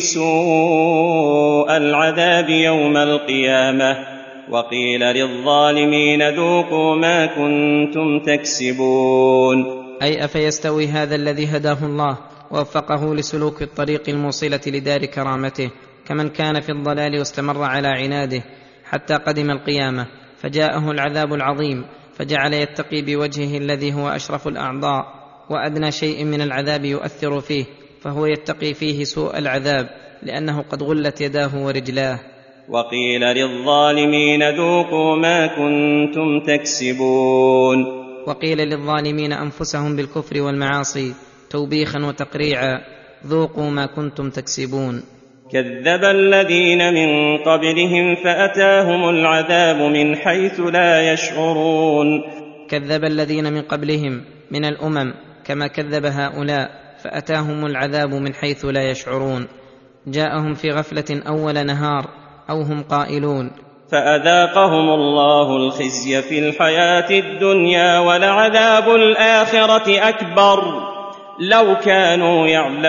S2: سوء العذاب يوم القيامة وقيل للظالمين ذوقوا ما كنتم تكسبون.
S3: أي أفيستوي هذا الذي هداه الله ووفقه لسلوك الطريق الموصلة لدار كرامته كمن كان في الضلال واستمر على عناده حتى قدم القيامة فجاءه العذاب العظيم، فجعل يتقي بوجهه الذي هو أشرف الأعضاء وأدنى شيء من العذاب يؤثر فيه، فهو يتقي فيه سوء العذاب لأنه قد غلت يداه ورجلاه.
S2: وقيل للظالمين ذوقوا ما كنتم تكسبون.
S3: وقيل للظالمين أنفسهم بالكفر والمعاصي توبيخا وتقريعا: ذوقوا ما كنتم تكسبون.
S2: كذب الذين من قبلهم فأتاهم العذاب من حيث لا يشعرون.
S3: كذب الذين من قبلهم من الأمم كما كذب هؤلاء، فأتاهم العذاب من حيث لا يشعرون، جاءهم في غفلة أول نهار أو هم قائلون.
S2: فأذاقهم الله الخزي في الحياة الدنيا ولعذاب الآخرة أكبر لو كانوا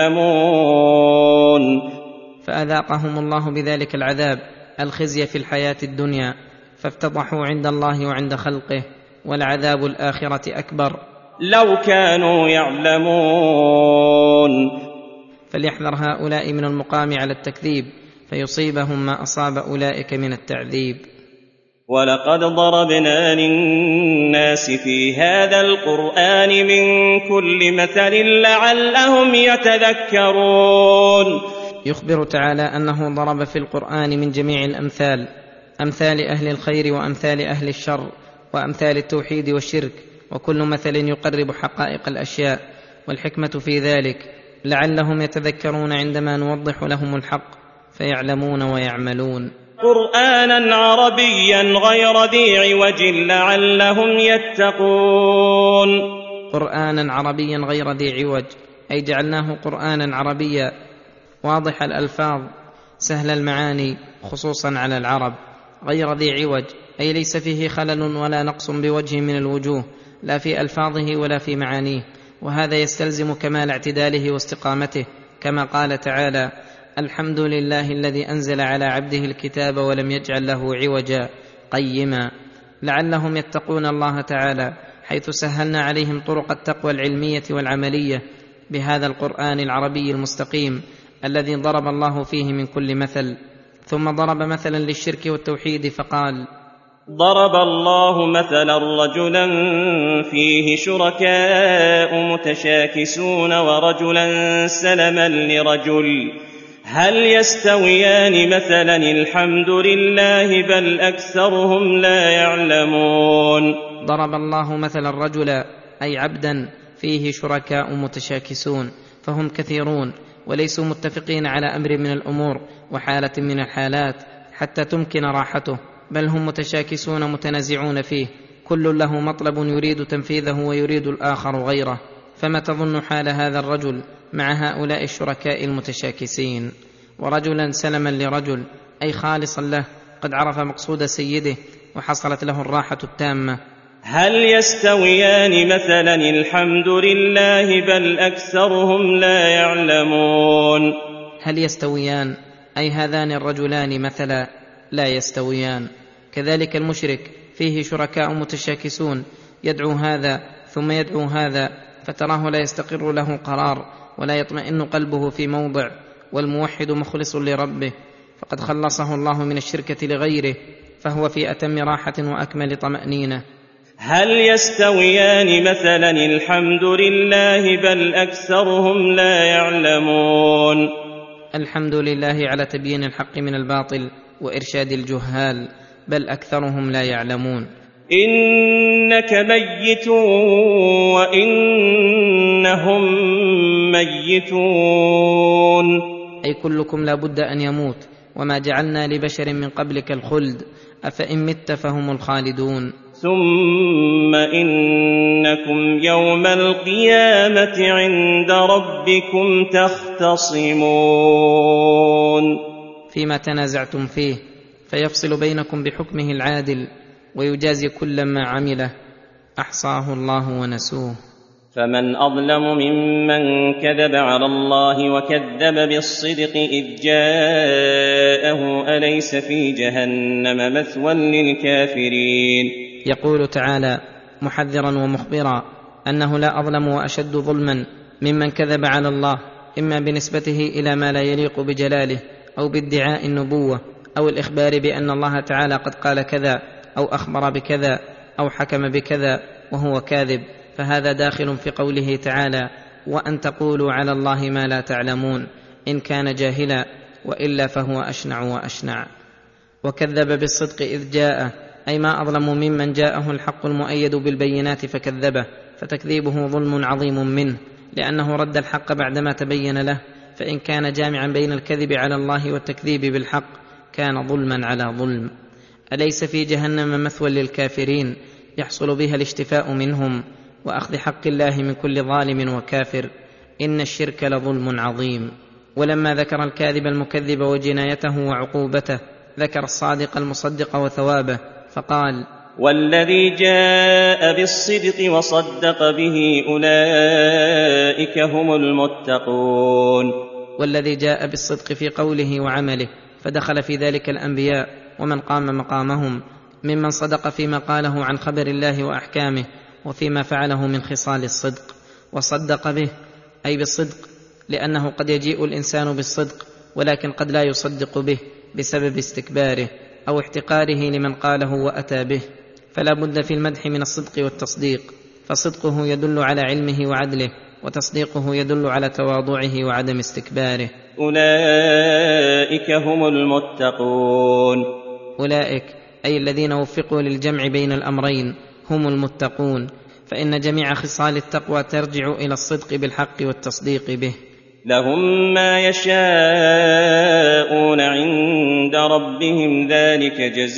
S2: يعلمون.
S3: فأذاقهم الله بذلك العذاب الخزي في الحياة الدنيا، فافتضحوا عند الله وعند خلقه، والعذاب الآخرة أكبر
S2: لو كانوا يعلمون.
S3: فليحذر هؤلاء من المقام على التكذيب فيصيبهم ما أصاب أولئك من التعذيب.
S2: ولقد ضربنا للناس في هذا القرآن من كل مثل لعلهم يتذكرون.
S3: يخبر تعالى أنه ضرب في القرآن من جميع الأمثال، أمثال أهل الخير وأمثال أهل الشر وأمثال التوحيد والشرك، وكل مثل يقرب حقائق الأشياء، والحكمة في ذلك لعلهم يتذكرون عندما نوضح لهم الحق فيعلمون ويعملون.
S2: قرآنا عربيا غير ذي عوج لعلهم يتقون.
S3: قرآنا عربيا غير ذي عوج، أي جعلناه قرآنا عربيا واضح الألفاظ سهل المعاني خصوصا على العرب، غير ذي عوج أي ليس فيه خلل ولا نقص بوجه من الوجوه، لا في ألفاظه ولا في معانيه، وهذا يستلزم كمال اعتداله واستقامته، كما قال تعالى: الحمد لله الذي أنزل على عبده الكتاب ولم يجعل له عوجا قيما، لعلهم يتقون الله تعالى، حيث سهلنا عليهم طرق التقوى العلمية والعملية بهذا القرآن العربي المستقيم الذي ضرب الله فيه من كل مثل. ثم ضرب مثلا للشرك والتوحيد فقال:
S2: ضرب الله مثلا رجلا فيه شركاء متشاكسون ورجلا سلما لرجل هل يستويان مثلا الحمد لله بل أكثرهم لا يعلمون.
S3: ضرب الله مثلا رجلا أي عبدا فيه شركاء متشاكسون، فهم كثيرون وليسوا متفقين على أمر من الأمور وحالة من الحالات حتى تمكن راحته، بل هم متشاكسون متنازعون فيه، كل له مطلب يريد تنفيذه ويريد الآخر غيره. فما تظن حال هذا الرجل مع هؤلاء الشركاء المتشاكسين؟ ورجلا سلما لرجل أي خالصا له، قد عرف مقصود سيده وحصلت له الراحة التامة.
S2: هل يستويان مثلا الحمد لله بل أكثرهم لا يعلمون.
S3: هل يستويان أي هذان الرجلان مثلا لا يستويان. كذلك المشرك فيه شركاء متشاكسون، يدعو هذا ثم يدعو هذا، فتراه لا يستقر له قرار ولا يطمئن قلبه في موضع، والموحد مخلص لربه فقد خلصه الله من الشركة لغيره، فهو في أتم راحة وأكمل طمأنينة.
S2: هل يستويان مثلا الحمد لله بل أكثرهم لا يعلمون.
S3: الحمد لله على تبيين الحق من الباطل وإرشاد الجهال، بل أكثرهم لا يعلمون.
S2: إنك ميت وإنهم ميتون.
S3: أي كلكم لا بد أن يموت، وما جعلنا لبشر من قبلك الخلد، أفإن مت فهم الخالدون.
S2: ثم إنكم يوم القيامة عند ربكم تختصمون.
S3: فيما تنازعتم فيه، فيفصل بينكم بحكمه العادل، ويجازي كل ما عمله، أحصاه الله ونسوه.
S2: فمن أظلم ممن كذب على الله وكذب بالصدق إذ جاءه، أليس في جهنم مثوى للكافرين.
S3: يقول تعالى محذرا ومخبرا أنه لا أظلم وأشد ظلما ممن كذب على الله، إما بنسبته إلى ما لا يليق بجلاله، أو بادعاء النبوة، أو الإخبار بأن الله تعالى قد قال كذا، أو أخبر بكذا، أو حكم بكذا وهو كاذب، فهذا داخل في قوله تعالى وأن تقولوا على الله ما لا تعلمون، إن كان جاهلا، وإلا فهو أشنع وأشنع. وكذب بالصدق إذ جاءه، أي ما أظلم ممن جاءه الحق المؤيد بالبينات فكذبه، فتكذيبه ظلم عظيم منه، لأنه رد الحق بعدما تبين له، فإن كان جامعا بين الكذب على الله والتكذيب بالحق كان ظلما على ظلم. أليس في جهنم مثوى للكافرين يحصل بها الاشتفاء منهم، وأخذ حق الله من كل ظالم وكافر، إن الشرك لظلم عظيم. ولما ذكر الكاذب المكذب وجنايته وعقوبته، ذكر الصادق المصدق وثوابه، فقال
S2: والذي جاء بالصدق وصدق به أولئك هم المتقون.
S3: والذي جاء بالصدق في قوله وعمله، فدخل في ذلك الأنبياء ومن قام مقامهم، ممن صدق فيما قاله عن خبر الله وأحكامه، وفيما فعله من خصال الصدق. وصدق به أي بالصدق، لأنه قد يجيء الإنسان بالصدق ولكن قد لا يصدق به بسبب استكباره أو احتقاره لمن قاله وأتى به، فلا بد في المدح من الصدق والتصديق، فصدقه يدل على علمه وعدله، وتصديقه يدل على تواضعه وعدم استكباره.
S2: أولئك هم المتقون.
S3: أولئك أي الذين وفقوا للجمع بين الأمرين هم المتقون، فإن جميع خصال التقوى ترجع إلى الصدق بالحق والتصديق به.
S2: لهم ما يشاءون عند ربهم، ذلك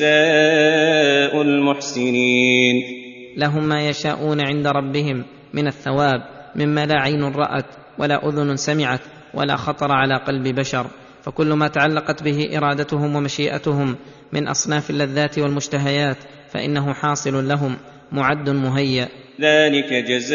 S2: جزاء المحسنين.
S3: لهم ما يشاءون عند ربهم من الثواب، مما لا عين رأت ولا أذن سمعت ولا خطر على قلب بشر، فكل ما تعلقت به إرادتهم ومشيئتهم من أصناف اللذات والمشتهيات فإنه حاصل لهم، معد مهيأ.
S2: ذلك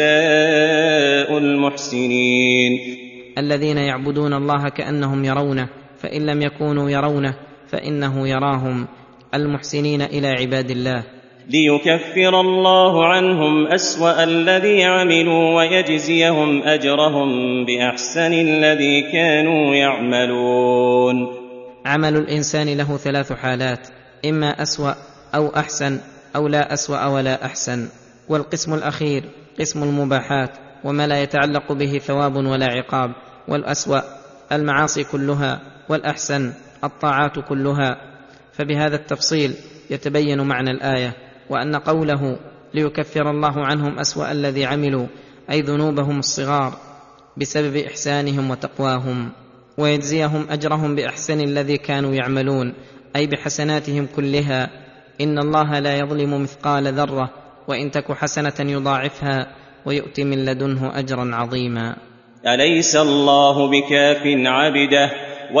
S2: جزاء المحسنين.
S3: الذين يعبدون الله كأنهم يرونه، فإن لم يكونوا يرونه فإنه يراهم، المحسنين إلى عباد الله.
S2: ليكفر الله عنهم أسوأ الذي عملوا ويجزيهم أجرهم بأحسن الذي كانوا يعملون.
S3: عمل الإنسان له 3 حالات، إما أسوأ أو أحسن، أو لا أسوأ ولا أحسن. والقسم الأخير قسم المباحات، وما لا يتعلق به ثواب ولا عقاب. والأسوأ المعاصي كلها، والأحسن الطاعات كلها. فبهذا التفصيل يتبين معنى الآية، وأن قوله ليكفر الله عنهم أسوأ الذي عملوا أي ذنوبهم الصغار بسبب إحسانهم وتقواهم، ويجزيهم أجرهم بأحسن الذي كانوا يعملون أي بحسناتهم كلها. إن الله لا يظلم مثقال ذرة، وإن تك حسنة يضاعفها ويؤت من لدنه أجرا عظيما.
S2: أليس الله بكاف عبده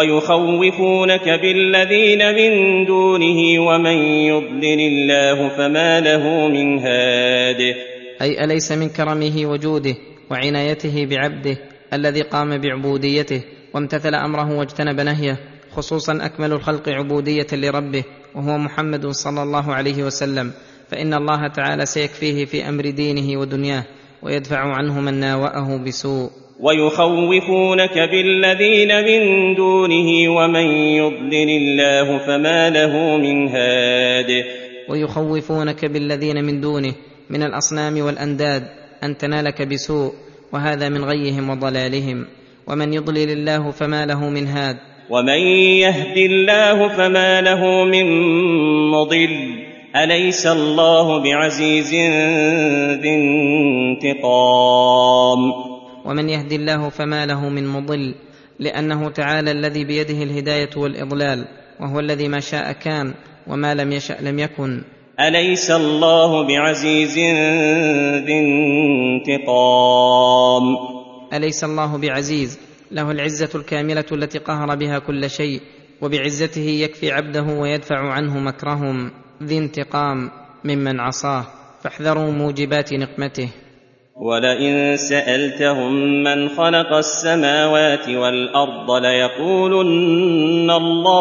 S2: ويخوفونك بالذين من دونه ومن يضلل الله فما له من هاد.
S3: أي أليس من كرمه وجوده وعنايته بعبده الذي قام بعبوديته وامتثل أمره واجتنب نهيه، خصوصا أكمل الخلق عبودية لربه وهو محمد صلى الله عليه وسلم، فإن الله تعالى سيكفيه في أمر دينه ودنياه، ويدفع عنه من ناوأه بسوء.
S2: ويخوفونك بالذين من دونه ومن يضلل الله فما له من هاد.
S3: ويخوفونك بالذين من دونه من الأصنام والأنداد أن تنالك بسوء، وهذا من غيهم وضلالهم. ومن يضلل الله فما له من هاد.
S2: ومن يهد الله فما له من مضل. أليس الله بعزيز ذي انتقام.
S3: ومن يهد الله فما له من مضل، لأنه تعالى الذي بيده الهداية والإضلال، وهو الذي ما شاء كان وما لم يشأ لم يكن.
S2: أليس الله بعزيز ذي انتقام؟
S3: أليس الله بعزيز، له العزة الكاملة التي قهر بها كل شيء، وبعزته يكفي عبده ويدفع عنه مكرهم. ذي انتقام ممن عصاه، فاحذروا موجبات نقمته.
S2: ولئن سألتهم من خلق السماوات والأرض ليقولن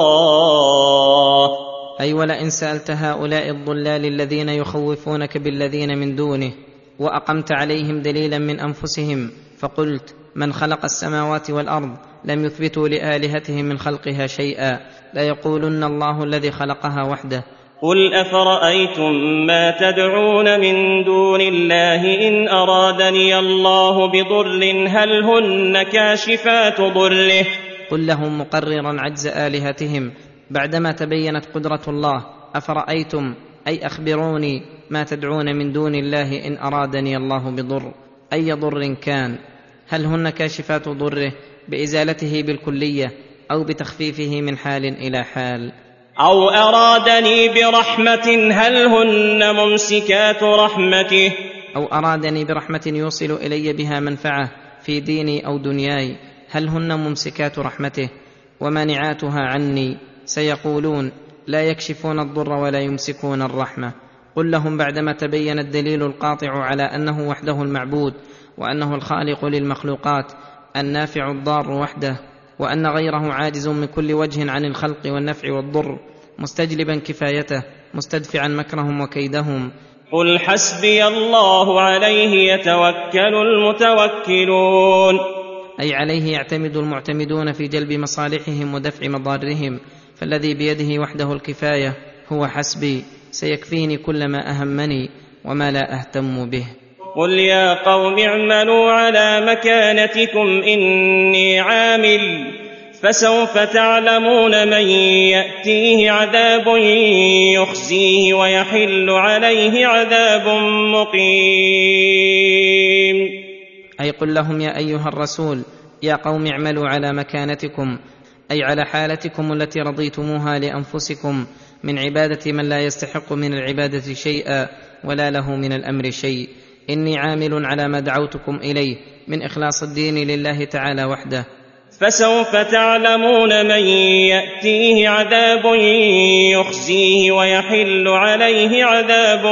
S2: الله.
S3: أي ولئن سألت هؤلاء الضلال الذين يخوفونك بالذين من دونه، وأقمت عليهم دليلا من أنفسهم، فقلت من خلق السماوات والأرض، لم يثبتوا لآلهتهم من خلقها شيئا، ليقولن الله الذي خلقها وحده.
S2: قل أفرأيتم ما تدعون من دون الله إن أرادني الله بضر هل هن كاشفات ضره؟
S3: قل لهم مقررا عجز آلهتهم بعدما تبينت قدرة الله: أفرأيتم أي أخبروني ما تدعون من دون الله إن أرادني الله بضر، أي ضر كان، هل هن كاشفات ضره بإزالته بالكلية أو بتخفيفه من حال إلى حال؟
S2: أو أرادني برحمة هل هن ممسكات رحمته؟
S3: أو أرادني برحمة يوصل إلي بها منفعة في ديني أو دنياي، هل هن ممسكات رحمته ومانعاتها عني؟ سيقولون لا يكشفون الضر ولا يمسكون الرحمة. قل لهم بعدما تبين الدليل القاطع على أنه وحده المعبود، وأنه الخالق للمخلوقات النافع الضار وحده، وأن غيره عاجز من كل وجه عن الخلق والنفع والضر، مستجلبا كفايته مستدفعا مكرهم وكيدهم.
S2: قل حسبي الله عليه يتوكل المتوكلون.
S3: أي عليه يعتمد المعتمدون في جلب مصالحهم ودفع مضارهم، فالذي بيده وحده الكفاية هو حسبي، سيكفيني كل ما أهمني وما لا أهتم به.
S2: قل يا قوم اعملوا على مكانتكم إني عامل فسوف تعلمون من يأتيه عذاب يخزيه ويحل عليه عذاب مقيم.
S3: أي قل لهم يا أيها الرسول يا قوم اعملوا على مكانتكم، أي على حالتكم التي رضيتموها لأنفسكم من عبادة من لا يستحق من العبادة شيئا ولا له من الأمر شيء. إني عامل على ما دعوتكم إليه من إخلاص الدين لله تعالى وحده.
S2: فسوف تعلمون من يأتيه عذاب يخزيه ويحل عليه عذاب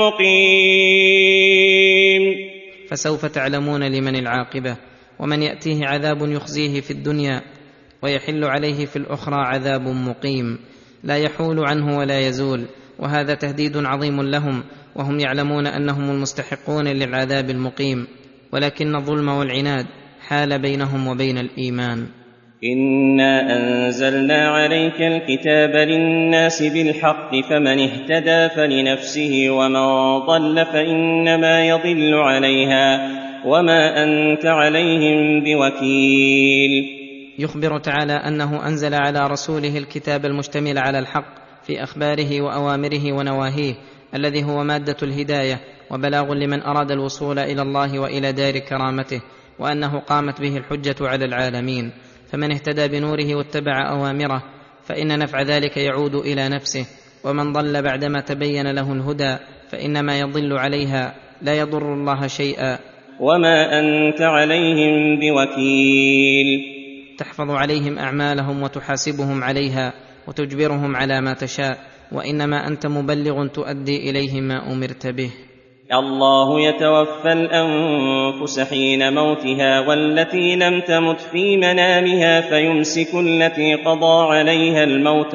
S2: مقيم.
S3: فسوف تعلمون لمن العاقبة، ومن يأتيه عذاب يخزيه في الدنيا ويحل عليه في الأخرى عذاب مقيم لا يحول عنه ولا يزول. وهذا تهديد عظيم لهم، وهم يعلمون أنهم المستحقون للعذاب المقيم، ولكن الظلم والعناد حال بينهم وبين الإيمان.
S2: إنا أنزلنا عليك الكتاب للناس بالحق فمن اهتدى فلنفسه ومن ضل فإنما يضل عليها وما أنت عليهم بوكيل.
S3: يخبر تعالى أنه أنزل على رسوله الكتاب المشتمل على الحق في أخباره وأوامره ونواهيه، الذي هو مادة الهداية وبلاغ لمن أراد الوصول إلى الله وإلى دار كرامته، وأنه قامت به الحجة على العالمين. فمن اهتدى بنوره واتبع أوامره فإن نفع ذلك يعود إلى نفسه، ومن ضل بعدما تبين له الهدى فإنما يضل عليها لا يضر الله شيئا.
S2: وما أنت عليهم بوكيل.
S3: تحفظ عليهم أعمالهم وتحاسبهم عليها وتجبرهم على ما تشاء، وإنما أنت مبلغ تؤدي إليهم ما أمرت به.
S2: الله يتوفى الأنفس حين موتها والتي لم تمت في منامها فيمسك التي قضى عليها الموت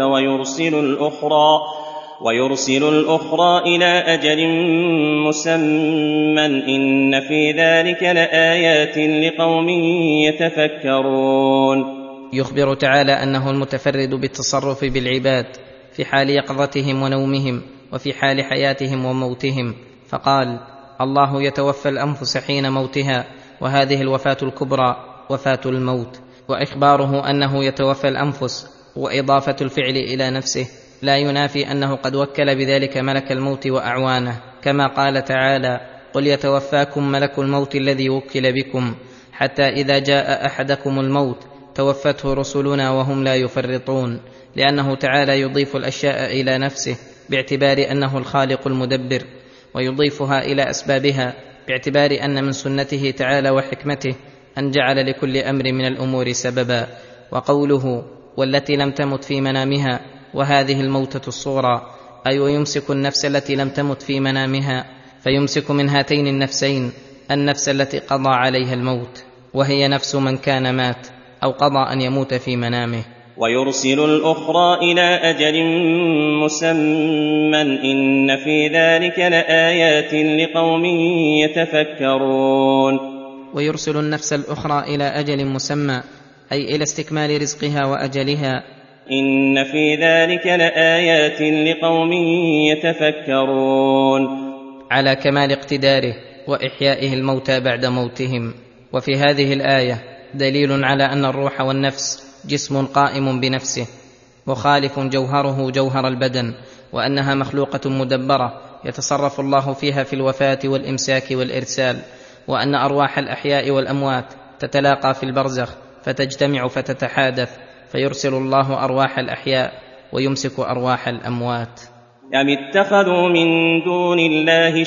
S2: ويرسل الأخرى إلى أجل مسمى إن في ذلك لآيات لقوم يتفكرون.
S3: يخبر تعالى أنه المتفرد بالتصرف بالعباد في حال يقظتهم ونومهم وفي حال حياتهم وموتهم، فقال: الله يتوفى الأنفس حين موتها، وهذه الوفاة الكبرى وفاة الموت. وإخباره أنه يتوفى الأنفس وإضافة الفعل إلى نفسه لا ينافي أنه قد وكل بذلك ملك الموت وأعوانه، كما قال تعالى: قل يتوفاكم ملك الموت الذي وكل بكم. حتى إذا جاء أحدكم الموت توفته رسلنا وهم لا يفرطون، لأنه تعالى يضيف الأشياء إلى نفسه باعتبار أنه الخالق المدبر، ويضيفها إلى أسبابها باعتبار أن من سنته تعالى وحكمته أن جعل لكل أمر من الأمور سببا. وقوله والتي لم تمت في منامها، وهذه الموتة الصغرى، أي ويمسك النفس التي لم تمت في منامها، فيمسك من هاتين النفسين النفس التي قضى عليها الموت، وهي نفس من كان مات أو قضى أن يموت في منامه.
S2: ويرسل الأخرى إلى أجل مسمى إن في ذلك لآيات لقوم يتفكرون.
S3: ويرسل النفس الأخرى إلى أجل مسمى، أي إلى استكمال رزقها وأجلها.
S2: إن في ذلك لآيات لقوم يتفكرون،
S3: على كمال اقتداره وإحيائه الموتى بعد موتهم. وفي هذه الآية دليل على أن الروح والنفس جسم قائم بنفسه مخالف جوهره جوهر البدن، وأنها مخلوقة مدبرة يتصرف الله فيها في الوفاة والإمساك والإرسال، وأن أرواح الأحياء والأموات تتلاقى في البرزخ فتجتمع فتتحادث، فيرسل الله أرواح الأحياء ويمسك أرواح الأموات.
S2: أم اتخذوا من دون الله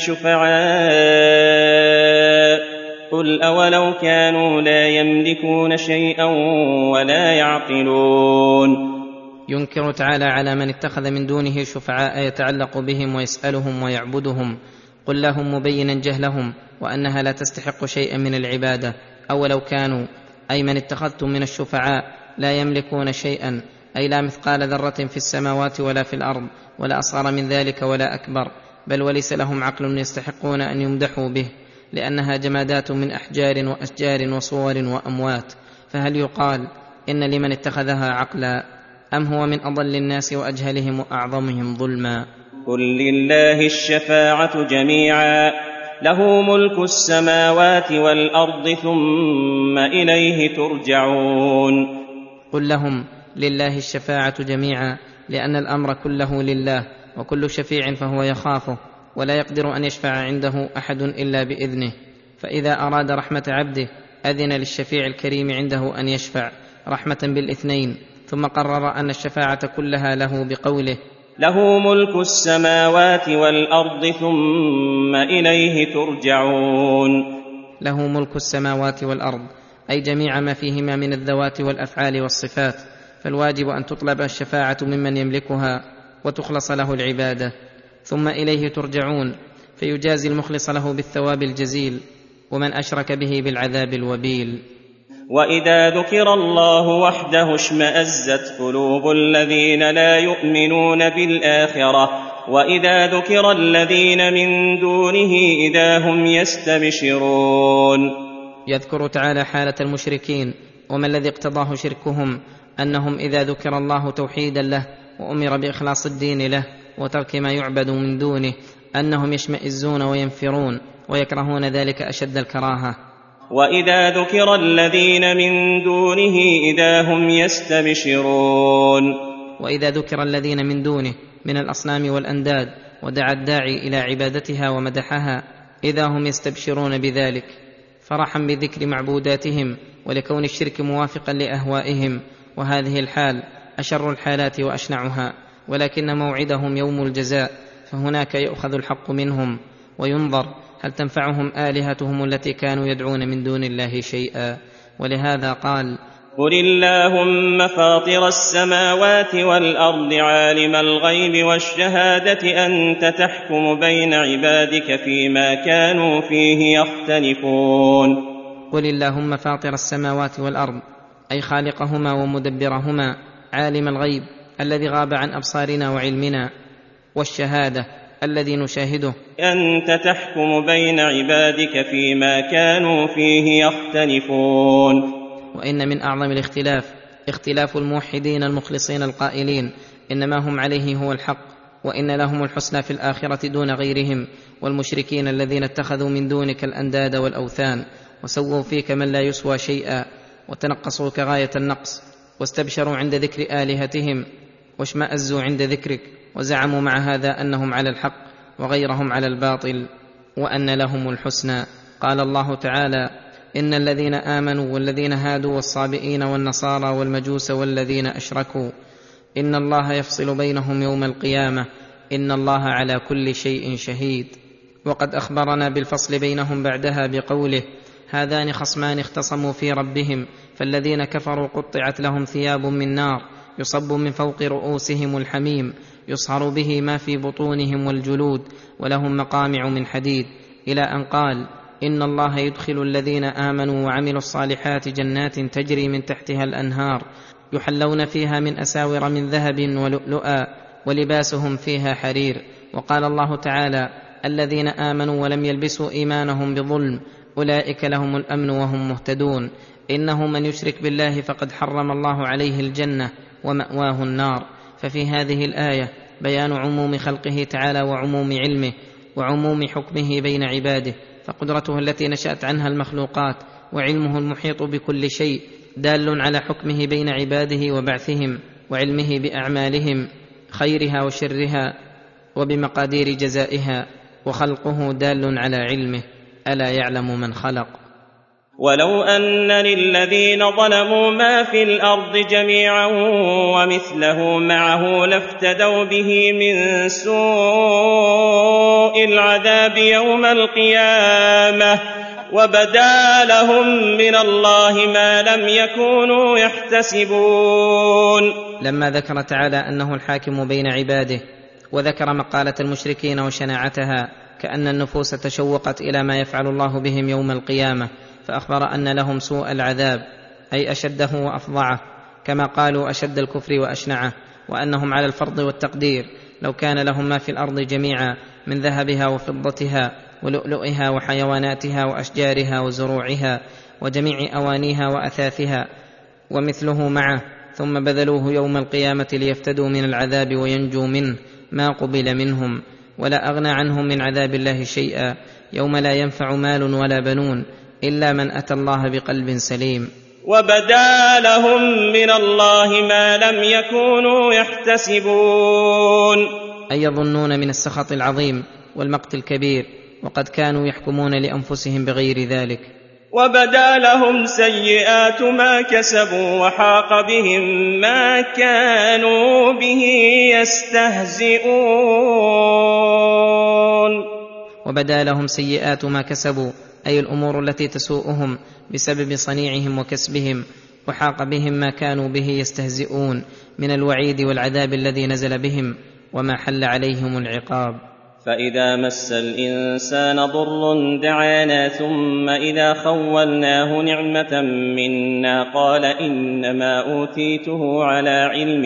S2: شفعاء قل أولو كانوا لا يملكون شيئا ولا يعقلون.
S3: ينكر تعالى على من اتخذ من دونه شفعاء يتعلق بهم ويسألهم ويعبدهم، قل لهم مبينا جهلهم وأنها لا تستحق شيئا من العبادة. أولو كانوا، أي من اتخذتم من الشفعاء لا يملكون شيئا، أي لا مثقال ذرة في السماوات ولا في الأرض، ولا أصغر من ذلك ولا أكبر، بل وليس لهم عقل يستحقون أن يمدحوا به، لأنها جمادات من أحجار وأشجار وصور وأموات. فهل يقال إن لمن اتخذها عقلا؟ أم هو من أضل الناس وأجهلهم وأعظمهم ظلما؟
S2: قل لله الشفاعة جميعا له ملك السماوات والأرض ثم إليه ترجعون.
S3: قل لهم لله الشفاعة جميعا، لأن الأمر كله لله، وكل شفيع فهو يخافه، ولا يقدر أن يشفع عنده أحد إلا بإذنه. فإذا أراد رحمة عبده أذن للشفيع الكريم عنده أن يشفع رحمة بالاثنين، ثم قرر أن الشفاعة كلها له بقوله
S2: له ملك السماوات والأرض ثم إليه ترجعون.
S3: له ملك السماوات والأرض، أي جميع ما فيهما من الذوات والأفعال والصفات، فالواجب أن تطلب الشفاعة ممن يملكها وتخلص له العبادة. ثم إليه ترجعون، فيجازي المخلص له بالثواب الجزيل، ومن أشرك به بالعذاب الوبيل.
S2: وإذا ذكر الله وحده اشمأزت قلوب الذين لا يؤمنون بالآخرة، وإذا ذكر الذين من دونه إذا هم يستبشرون.
S3: يذكر تعالى حالة المشركين وما الذي اقتضاه شركهم، أنهم إذا ذكر الله توحيدا له وأمر بإخلاص الدين له وترك ما يعبد من دونه، أنهم يشمئزون وينفرون ويكرهون ذلك أشد الكراهة.
S2: وإذا ذكر الذين من دونه إذا هم يستبشرون.
S3: وإذا ذكر الذين من دونه من الأصنام والأنداد ودعا الداعي إلى عبادتها ومدحها إذا هم يستبشرون بذلك، فرحا بذكر معبوداتهم ولكون الشرك موافقا لأهوائهم. وهذه الحال أشر الحالات وأشنعها، ولكن موعدهم يوم الجزاء، فهناك يؤخذ الحق منهم وينظر هل تنفعهم آلهتهم التي كانوا يدعون من دون الله شيئا. ولهذا قال
S2: قل اللهم فاطر السماوات والأرض عالم الغيب والشهادة أنت تحكم بين عبادك فيما كانوا فيه يختلفون.
S3: قل اللهم فاطر السماوات والأرض، أي خالقهما ومدبرهما، عالم الغيب الذي غاب عن أبصارنا وعلمنا، والشهادة الذي نشاهده،
S2: أنت تحكم بين عبادك فيما كانوا فيه يختلفون.
S3: وإن من أعظم الاختلاف اختلاف الموحدين المخلصين القائلين إنما هم عليه هو الحق، وإن لهم الحسنى في الآخرة دون غيرهم، والمشركين الذين اتخذوا من دونك الأنداد والأوثان وسووا فيك من لا يسوى شيئا وتنقصوك غاية النقص، واستبشروا عند ذكر آلهتهم واشمأزوا عند ذكرك، وزعموا مع هذا أنهم على الحق وغيرهم على الباطل، وأن لهم الحسنى. قال الله تعالى إن الذين آمنوا والذين هادوا والصابئين والنصارى والمجوس والذين أشركوا إن الله يفصل بينهم يوم القيامة إن الله على كل شيء شهيد. وقد أخبرنا بالفصل بينهم بعدها بقوله: هذان خصمان اختصموا في ربهم فالذين كفروا قطعت لهم ثياب من نار يصب من فوق رؤوسهم الحميم يصهر به ما في بطونهم والجلود ولهم مقامع من حديد، إلى أن قال: إن الله يدخل الذين آمنوا وعملوا الصالحات جنات تجري من تحتها الأنهار يحلون فيها من أساور من ذهب ولؤلؤا ولباسهم فيها حرير. وقال الله تعالى: الذين آمنوا ولم يلبسوا إيمانهم بظلم أولئك لهم الأمن وهم مهتدون. إنه من يشرك بالله فقد حرم الله عليه الجنة ومأواه النار. ففي هذه الآية بيان عموم خلقه تعالى وعموم علمه وعموم حكمه بين عباده، فقدرته التي نشأت عنها المخلوقات وعلمه المحيط بكل شيء دال على حكمه بين عباده وبعثهم وعلمه بأعمالهم خيرها وشرها وبمقادير جزائها، وخلقه دال على علمه، ألا يعلم من خلق.
S2: ولو أن للذين ظلموا ما في الأرض جميعا ومثله معه لافتدوا به من سوء العذاب يوم القيامة وبدا لهم من الله ما لم يكونوا يحتسبون.
S3: لما ذكر تعالى أنه الحاكم بين عباده وذكر مقالة المشركين وشناعتها كأن النفوس تشوقت إلى ما يفعل الله بهم يوم القيامة، فأخبر أن لهم سوء العذاب أي أشده وأفظعه، كما قالوا أشد الكفر وأشنعه، وأنهم على الفرض والتقدير لو كان لهم ما في الأرض جميعا من ذهبها وفضتها ولؤلؤها وحيواناتها وأشجارها وزروعها وجميع أوانيها وأثاثها ومثله معه ثم بذلوه يوم القيامة ليفتدوا من العذاب وينجوا منه ما قبل منهم، ولا أغنى عنهم من عذاب الله شيئا يوم لا ينفع مال ولا بنون إلا من أتى الله بقلب سليم.
S2: وبدا لهم من الله ما لم يكونوا يحتسبون،
S3: أي يظنون من السخط العظيم والمقت الكبير، وقد كانوا يحكمون لأنفسهم بغير ذلك.
S2: وبدا لهم سيئات ما كسبوا وحاق بهم ما كانوا به يستهزئون.
S3: وبدا لهم سيئات ما كسبوا أي الأمور التي تسوءهم بسبب صنيعهم وكسبهم، وحاق بهم ما كانوا به يستهزئون من الوعيد والعذاب الذي نزل بهم وما حل عليهم العقاب.
S2: فإذا مس الإنسان ضر دعانا ثم إذا خولناه نعمة منا قال إنما أوتيته على علم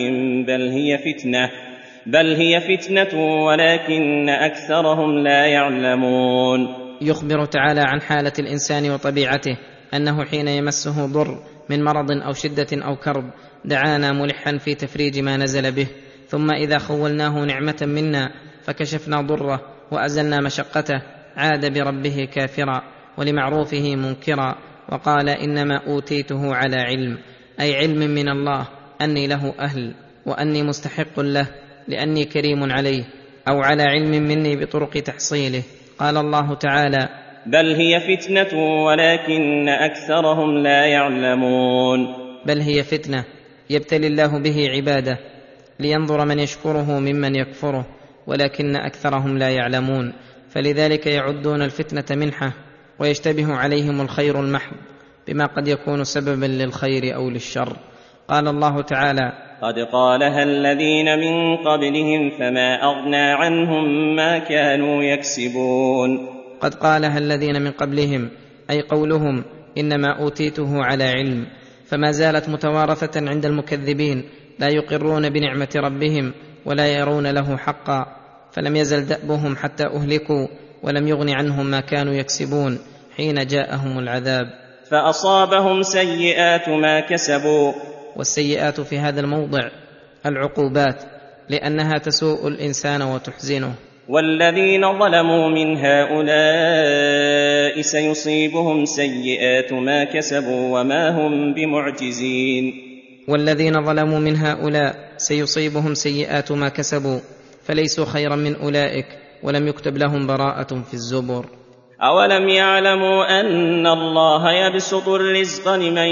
S2: بل هي فتنة ولكن أكثرهم لا يعلمون.
S3: يخبر تعالى عن حالة الإنسان وطبيعته أنه حين يمسه ضر من مرض أو شدة أو كرب دعانا ملحا في تفريج ما نزل به، ثم إذا خولناه نعمة منا فكشفنا ضره وأزلنا مشقته عاد بربه كافرا ولمعروفه منكرا وقال إنما أوتيته على علم، أي علم من الله أني له أهل وأني مستحق له لأني كريم عليه، أو على علم مني بطرق تحصيله. قال الله تعالى:
S2: بل هي فتنة ولكن أكثرهم لا يعلمون.
S3: بل هي فتنة يبتلي الله به عباده لينظر من يشكره ممن يكفره، ولكن أكثرهم لا يعلمون، فلذلك يعدون الفتنة منحة ويشتبه عليهم الخير المحض بما قد يكون سببا للخير أو للشر. قال الله تعالى:
S2: قد قالها الذين من قبلهم فما أغنى عنهم ما كانوا يكسبون.
S3: قد قالها الذين من قبلهم أي قولهم إنما أوتيته على علم، فما زالت متوارثة عند المكذبين لا يقرون بنعمة ربهم ولا يرون له حقا، فلم يزل دأبهم حتى أهلكوا ولم يغن عنهم ما كانوا يكسبون حين جاءهم العذاب.
S2: فأصابهم سيئات ما كسبوا.
S3: والسيئات في هذا الموضع العقوبات، لأنها تسوء الإنسان وتحزنه.
S2: والذين ظلموا من هؤلاء سيصيبهم سيئات ما كسبوا وما هم بمعجزين.
S3: والذين ظلموا من هؤلاء سيصيبهم سيئات ما كسبوا، فليسوا خيرا من أولئك ولم يكتب لهم براءة في الزبر.
S2: أولم يعلموا أن الله يبسط الرزق لمن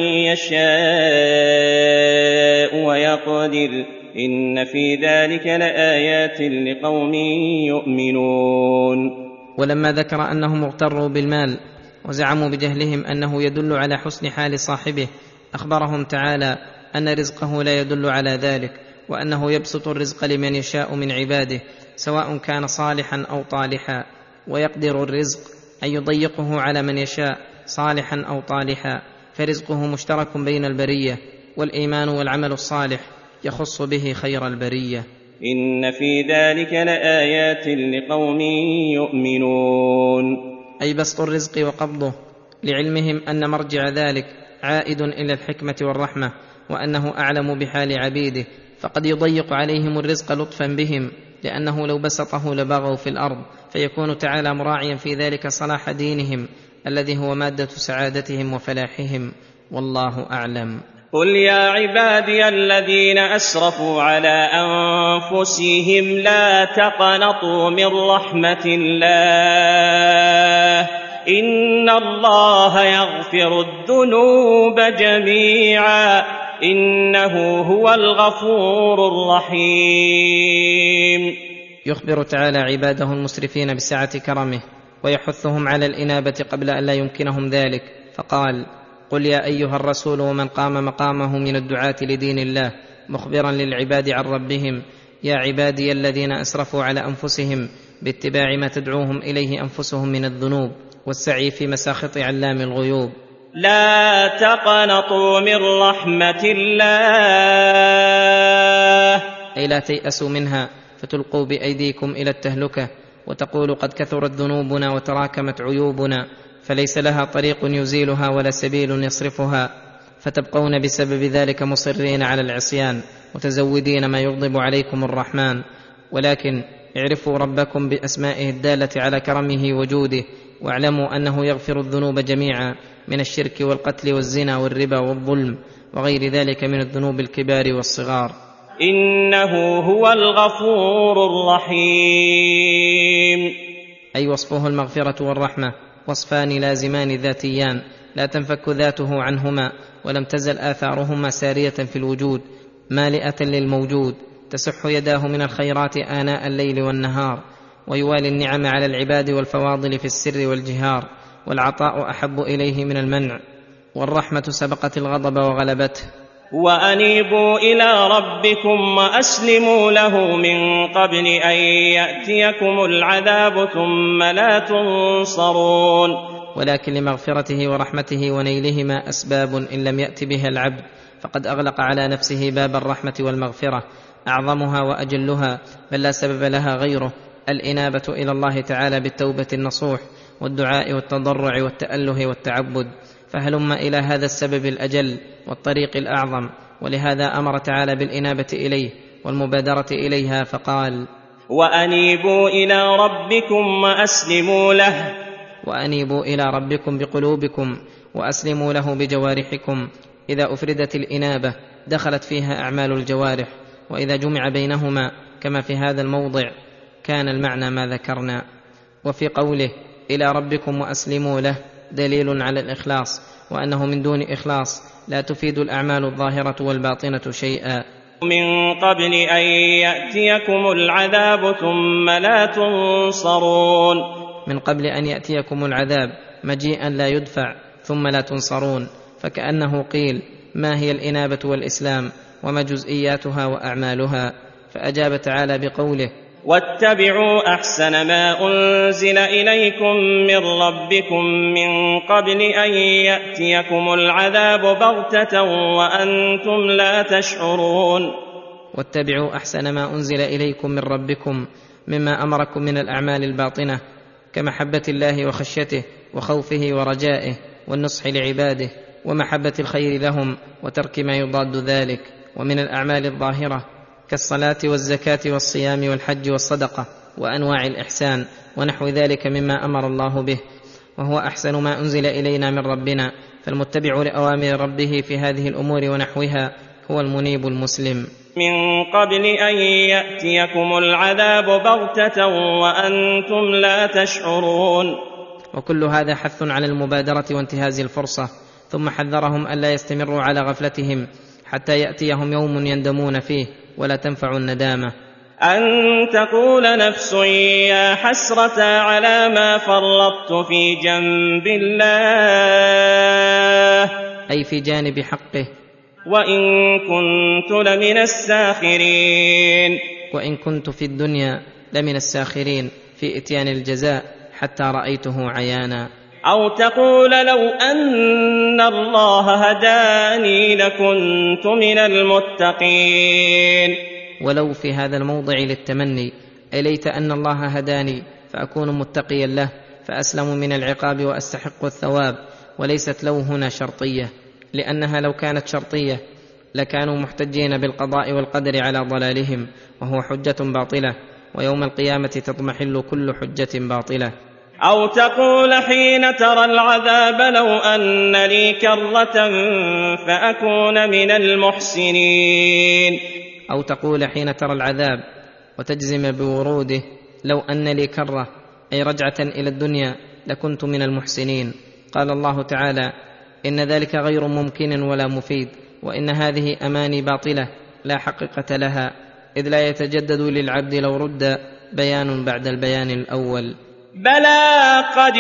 S2: يشاء ويقدر إن في ذلك لآيات لقوم يؤمنون.
S3: ولما ذكر أنهم اغتروا بالمال وزعموا بجهلهم أنه يدل على حسن حال صاحبه، أخبرهم تعالى أن رزقه لا يدل على ذلك، وأنه يبسط الرزق لمن يشاء من عباده سواء كان صالحا أو طالحا، ويقدر الرزق أن يضيقه على من يشاء صالحا أو طالحا، فرزقه مشترك بين البرية، والإيمان والعمل الصالح يخص به خير البرية.
S2: إن في ذلك لآيات لقوم يؤمنون.
S3: أي بسط الرزق وقبضه، لعلمهم أن مرجع ذلك عائد إلى الحكمة والرحمة، وأنه أعلم بحال عبيده، فقد يضيق عليهم الرزق لطفا بهم، لأنه لو بسطه لبغوا في الأرض، فيكون تعالى مراعيا في ذلك صلاح دينهم الذي هو مادة سعادتهم وفلاحهم، والله أعلم.
S2: قل يا عبادي الذين أسرفوا على أنفسهم لا تقنطوا من رحمة الله إن الله يغفر الذنوب جميعا إنه هو الغفور الرحيم.
S3: يخبر تعالى عباده المسرفين بسعة كرمه، ويحثهم على الإنابة قبل أن لا يمكنهم ذلك، فقال: قل يا أيها الرسول ومن قام مقامه من الدعاة لدين الله، مخبرا للعباد عن ربهم: يا عبادي الذين أسرفوا على أنفسهم باتباع ما تدعوهم إليه أنفسهم من الذنوب والسعي في مساخط علام الغيوب.
S2: لا تقنطوا من رحمة الله،
S3: أي لا تيأسوا منها فتلقوا بأيديكم إلى التهلكة، وتقول قد كثرت ذنوبنا وتراكمت عيوبنا، فليس لها طريق يزيلها ولا سبيل يصرفها، فتبقون بسبب ذلك مصرين على العصيان متزودين ما يغضب عليكم الرحمن. ولكن اعرفوا ربكم بأسمائه الدالة على كرمه وجوده، واعلموا أنه يغفر الذنوب جميعا من الشرك والقتل والزنا والربا والظلم وغير ذلك من الذنوب الكبار والصغار.
S2: إنه هو الغفور الرحيم.
S3: أي وصفه المغفرة والرحمة وصفان لازمان ذاتيان لا تنفك ذاته عنهما، ولم تزل آثارهما سارية في الوجود مالئة للموجود، تسح يداه من الخيرات آناء الليل والنهار، ويوالي النعم على العباد والفواضل في السر والجهار، والعطاء أحب إليه من المنع، والرحمة سبقت الغضب وغلبته.
S2: وأنيبوا إلى ربكم وأسلموا له من قبل أن يأتيكم العذاب ثم لا تنصرون.
S3: ولكن لمغفرته ورحمته ونيلهما أسباب إن لم يأت بها العبد فقد أغلق على نفسه باب الرحمة والمغفرة أعظمها وأجلها، بل لا سبب لها غيره: الإنابة إلى الله تعالى بالتوبة النصوح والدعاء والتضرع والتأله والتعبد. فهلم إلى هذا السبب الأجل والطريق الأعظم، ولهذا أمر تعالى بالإنابة إليه والمبادرة إليها، فقال:
S2: وأنيبوا إلى ربكم وأسلموا له.
S3: وأنيبوا إلى ربكم بقلوبكم وأسلموا له بجوارحكم. إذا أفردت الإنابة دخلت فيها أعمال الجوارح، وإذا جمع بينهما كما في هذا الموضع كان المعنى ما ذكرنا. وفي قوله إلى ربكم وأسلموا له دليل على الإخلاص، وأنه من دون إخلاص لا تفيد الأعمال الظاهرة والباطنة شيئا.
S2: من قبل أن يأتيكم العذاب ثم لا تنصرون.
S3: من قبل أن يأتيكم العذاب مجيئا لا يدفع ثم لا تنصرون، فكأنه قيل: ما هي الإنابة والإسلام وما جزئياتها وأعمالها؟ فأجاب تعالى بقوله:
S2: واتبعوا أحسن ما أنزل إليكم من ربكم من قبل أن يأتيكم العذاب بغتة وأنتم لا تشعرون.
S3: واتبعوا أحسن ما أنزل إليكم من ربكم مما أمركم من الأعمال الباطنة كمحبة الله وخشيته وخوفه ورجائه والنصح لعباده ومحبة الخير لهم وترك ما يضاد ذلك، ومن الأعمال الظاهرة كالصلاة والزكاة والصيام والحج والصدقة وأنواع الإحسان ونحو ذلك مما أمر الله به، وهو أحسن ما أنزل إلينا من ربنا. فالمتبع لأوامر ربه في هذه الأمور ونحوها هو المنيب المسلم.
S2: من قبل أن يأتيكم العذاب بغتة وأنتم لا تشعرون.
S3: وكل هذا حث على المبادرة وانتهاز الفرصة، ثم حذرهم ألا يستمروا على غفلتهم حتى يأتيهم يوم يندمون فيه ولا تنفع الندامة.
S2: أن تقول نفس يا حسرة على ما فرطت في جنب الله،
S3: أي في جانب حقه،
S2: وإن كنت لمن الساخرين،
S3: وإن كنت في الدنيا لمن الساخرين في إتيان الجزاء حتى رأيته عيانا.
S2: أو تقول لو أن الله هداني لكنت من المتقين،
S3: ولو في هذا الموضع للتمني، أي ليت أن الله هداني فأكون متقيا له فأسلم من العقاب وأستحق الثواب. وليست لو هنا شرطية، لأنها لو كانت شرطية لكانوا محتجين بالقضاء والقدر على ضلالهم، وهو حجة باطلة، ويوم القيامة تضمحل كل حجة باطلة.
S2: أو تقول حين ترى العذاب لو أن لي كرة فأكون من المحسنين،
S3: أو تقول حين ترى العذاب وتجزم بوروده لو أن لي كرة، أي رجعة إلى الدنيا لكنت من المحسنين. قال الله تعالى: إن ذلك غير ممكن ولا مفيد، وإن هذه أماني باطلة لا حقيقة لها، إذ لا يتجدد للعبد لو رد بيان بعد البيان الأول.
S2: بلى قد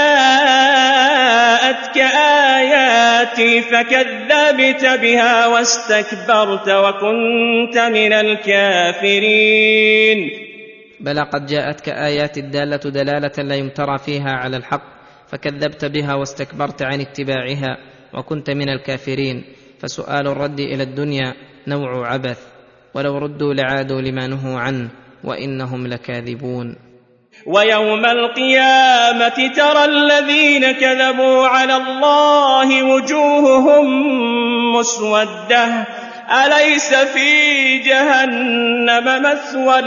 S2: جاءتك آياتي فكذبت بها واستكبرت وكنت من الكافرين.
S3: بلى قد جاءتك آيات الدالة دلالة لا يمترى فيها على الحق، فكذبت بها واستكبرت عن اتباعها وكنت من الكافرين. فسؤال الرد إلى الدنيا نوع عبث، ولو ردوا لعادوا لما نهوا عنه وإنهم لكاذبون.
S2: ويوم القيامة ترى الذين كذبوا على الله وجوههم مسودة، أليس في جهنم مثوى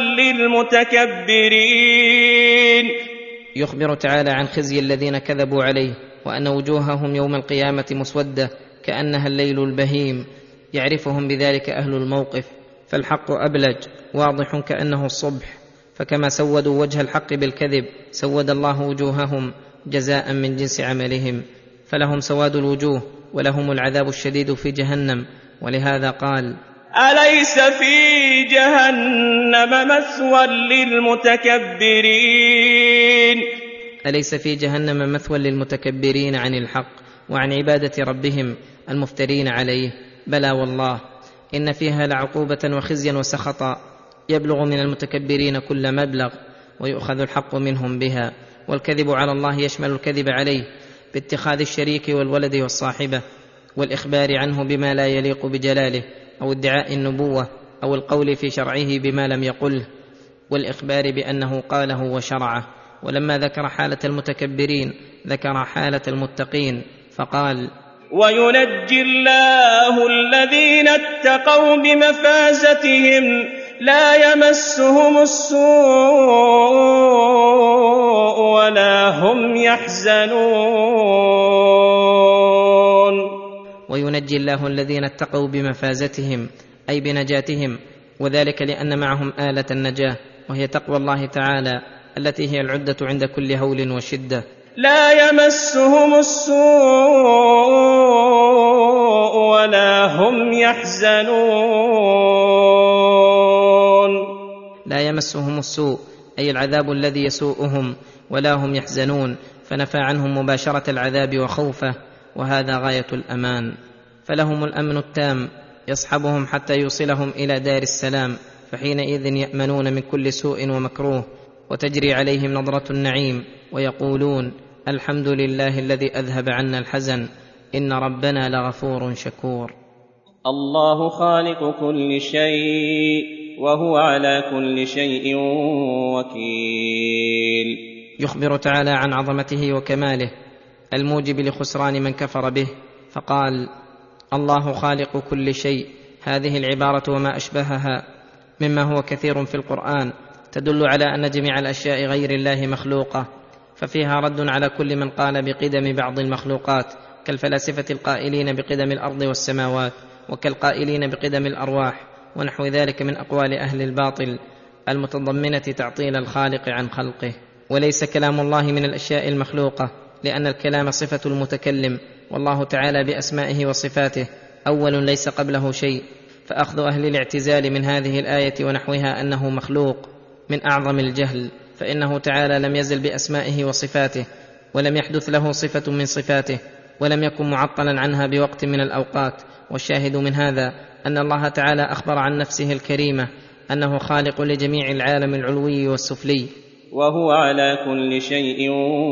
S2: للمتكبرين.
S3: يخبر تعالى عن خزي الذين كذبوا عليه، وأن وجوههم يوم القيامة مسودة كأنها الليل البهيم، يعرفهم بذلك أهل الموقف، فالحق أبلج واضح كأنه الصبح. فكما سودوا وجه الحق بالكذب سود الله وجوههم جزاء من جنس عملهم، فلهم سواد الوجوه ولهم العذاب الشديد في جهنم. ولهذا قال:
S2: أليس في جهنم مثوى للمتكبرين.
S3: أليس في جهنم مثوى للمتكبرين عن الحق وعن عبادة ربهم المفترين عليه. بلى والله، إن فيها لعقوبة وخزيا وسخطا يبلغ من المتكبرين كل مبلغ، ويؤخذ الحق منهم بها. والكذب على الله يشمل الكذب عليه باتخاذ الشريك والولد والصاحبة، والإخبار عنه بما لا يليق بجلاله، أو ادعاء النبوة، أو القول في شرعه بما لم يقله، والإخبار بأنه قاله وشرعه. ولما ذكر حالة المتكبرين ذكر حالة المتقين فقال:
S2: وينجي الله الذين اتقوا بمفازتهم لا يمسهم السوء ولا هم يحزنون.
S3: وينجي الله الذين اتقوا بمفازتهم، أي بنجاتهم، وذلك لأن معهم آلة النجاة، وهي تقوى الله تعالى التي هي العدة عند كل هول وشدة.
S2: لا يمسهم السوء ولا هم يحزنون.
S3: لا يمسهم السوء أي العذاب الذي يسوءهم، ولا هم يحزنون، فنفى عنهم مباشرة العذاب وخوفه، وهذا غاية الأمان. فلهم الأمن التام يصحبهم حتى يوصلهم إلى دار السلام، فحينئذ يأمنون من كل سوء ومكروه، وتجري عليهم نظرة النعيم، ويقولون: الحمد لله الذي أذهب عنا الحزن، إن ربنا لغفور شكور.
S2: الله خالق كل شيء وهو على كل شيء وكيل.
S3: يخبر تعالى عن عظمته وكماله الموجب لخسران من كفر به، فقال: الله خالق كل شيء. هذه العبارة وما أشبهها مما هو كثير في القرآن تدل على أن جميع الأشياء غير الله مخلوقة، ففيها رد على كل من قال بقدم بعض المخلوقات، كالفلاسفة القائلين بقدم الأرض والسماوات، وكالقائلين بقدم الأرواح، ونحو ذلك من أقوال أهل الباطل المتضمنة تعطيل الخالق عن خلقه. وليس كلام الله من الاشياء المخلوقه، لان الكلام صفه المتكلم، والله تعالى باسمائه وصفاته اول ليس قبله شيء. فاخذ اهل الاعتزال من هذه الايه ونحوها انه مخلوق من اعظم الجهل، فانه تعالى لم يزل باسمائه وصفاته، ولم يحدث له صفه من صفاته، ولم يكن معطلا عنها بوقت من الاوقات. والشاهد من هذا ان الله تعالى اخبر عن نفسه الكريمه انه خالق لجميع العالم العلوي والسفلي،
S2: وهو على كل شيء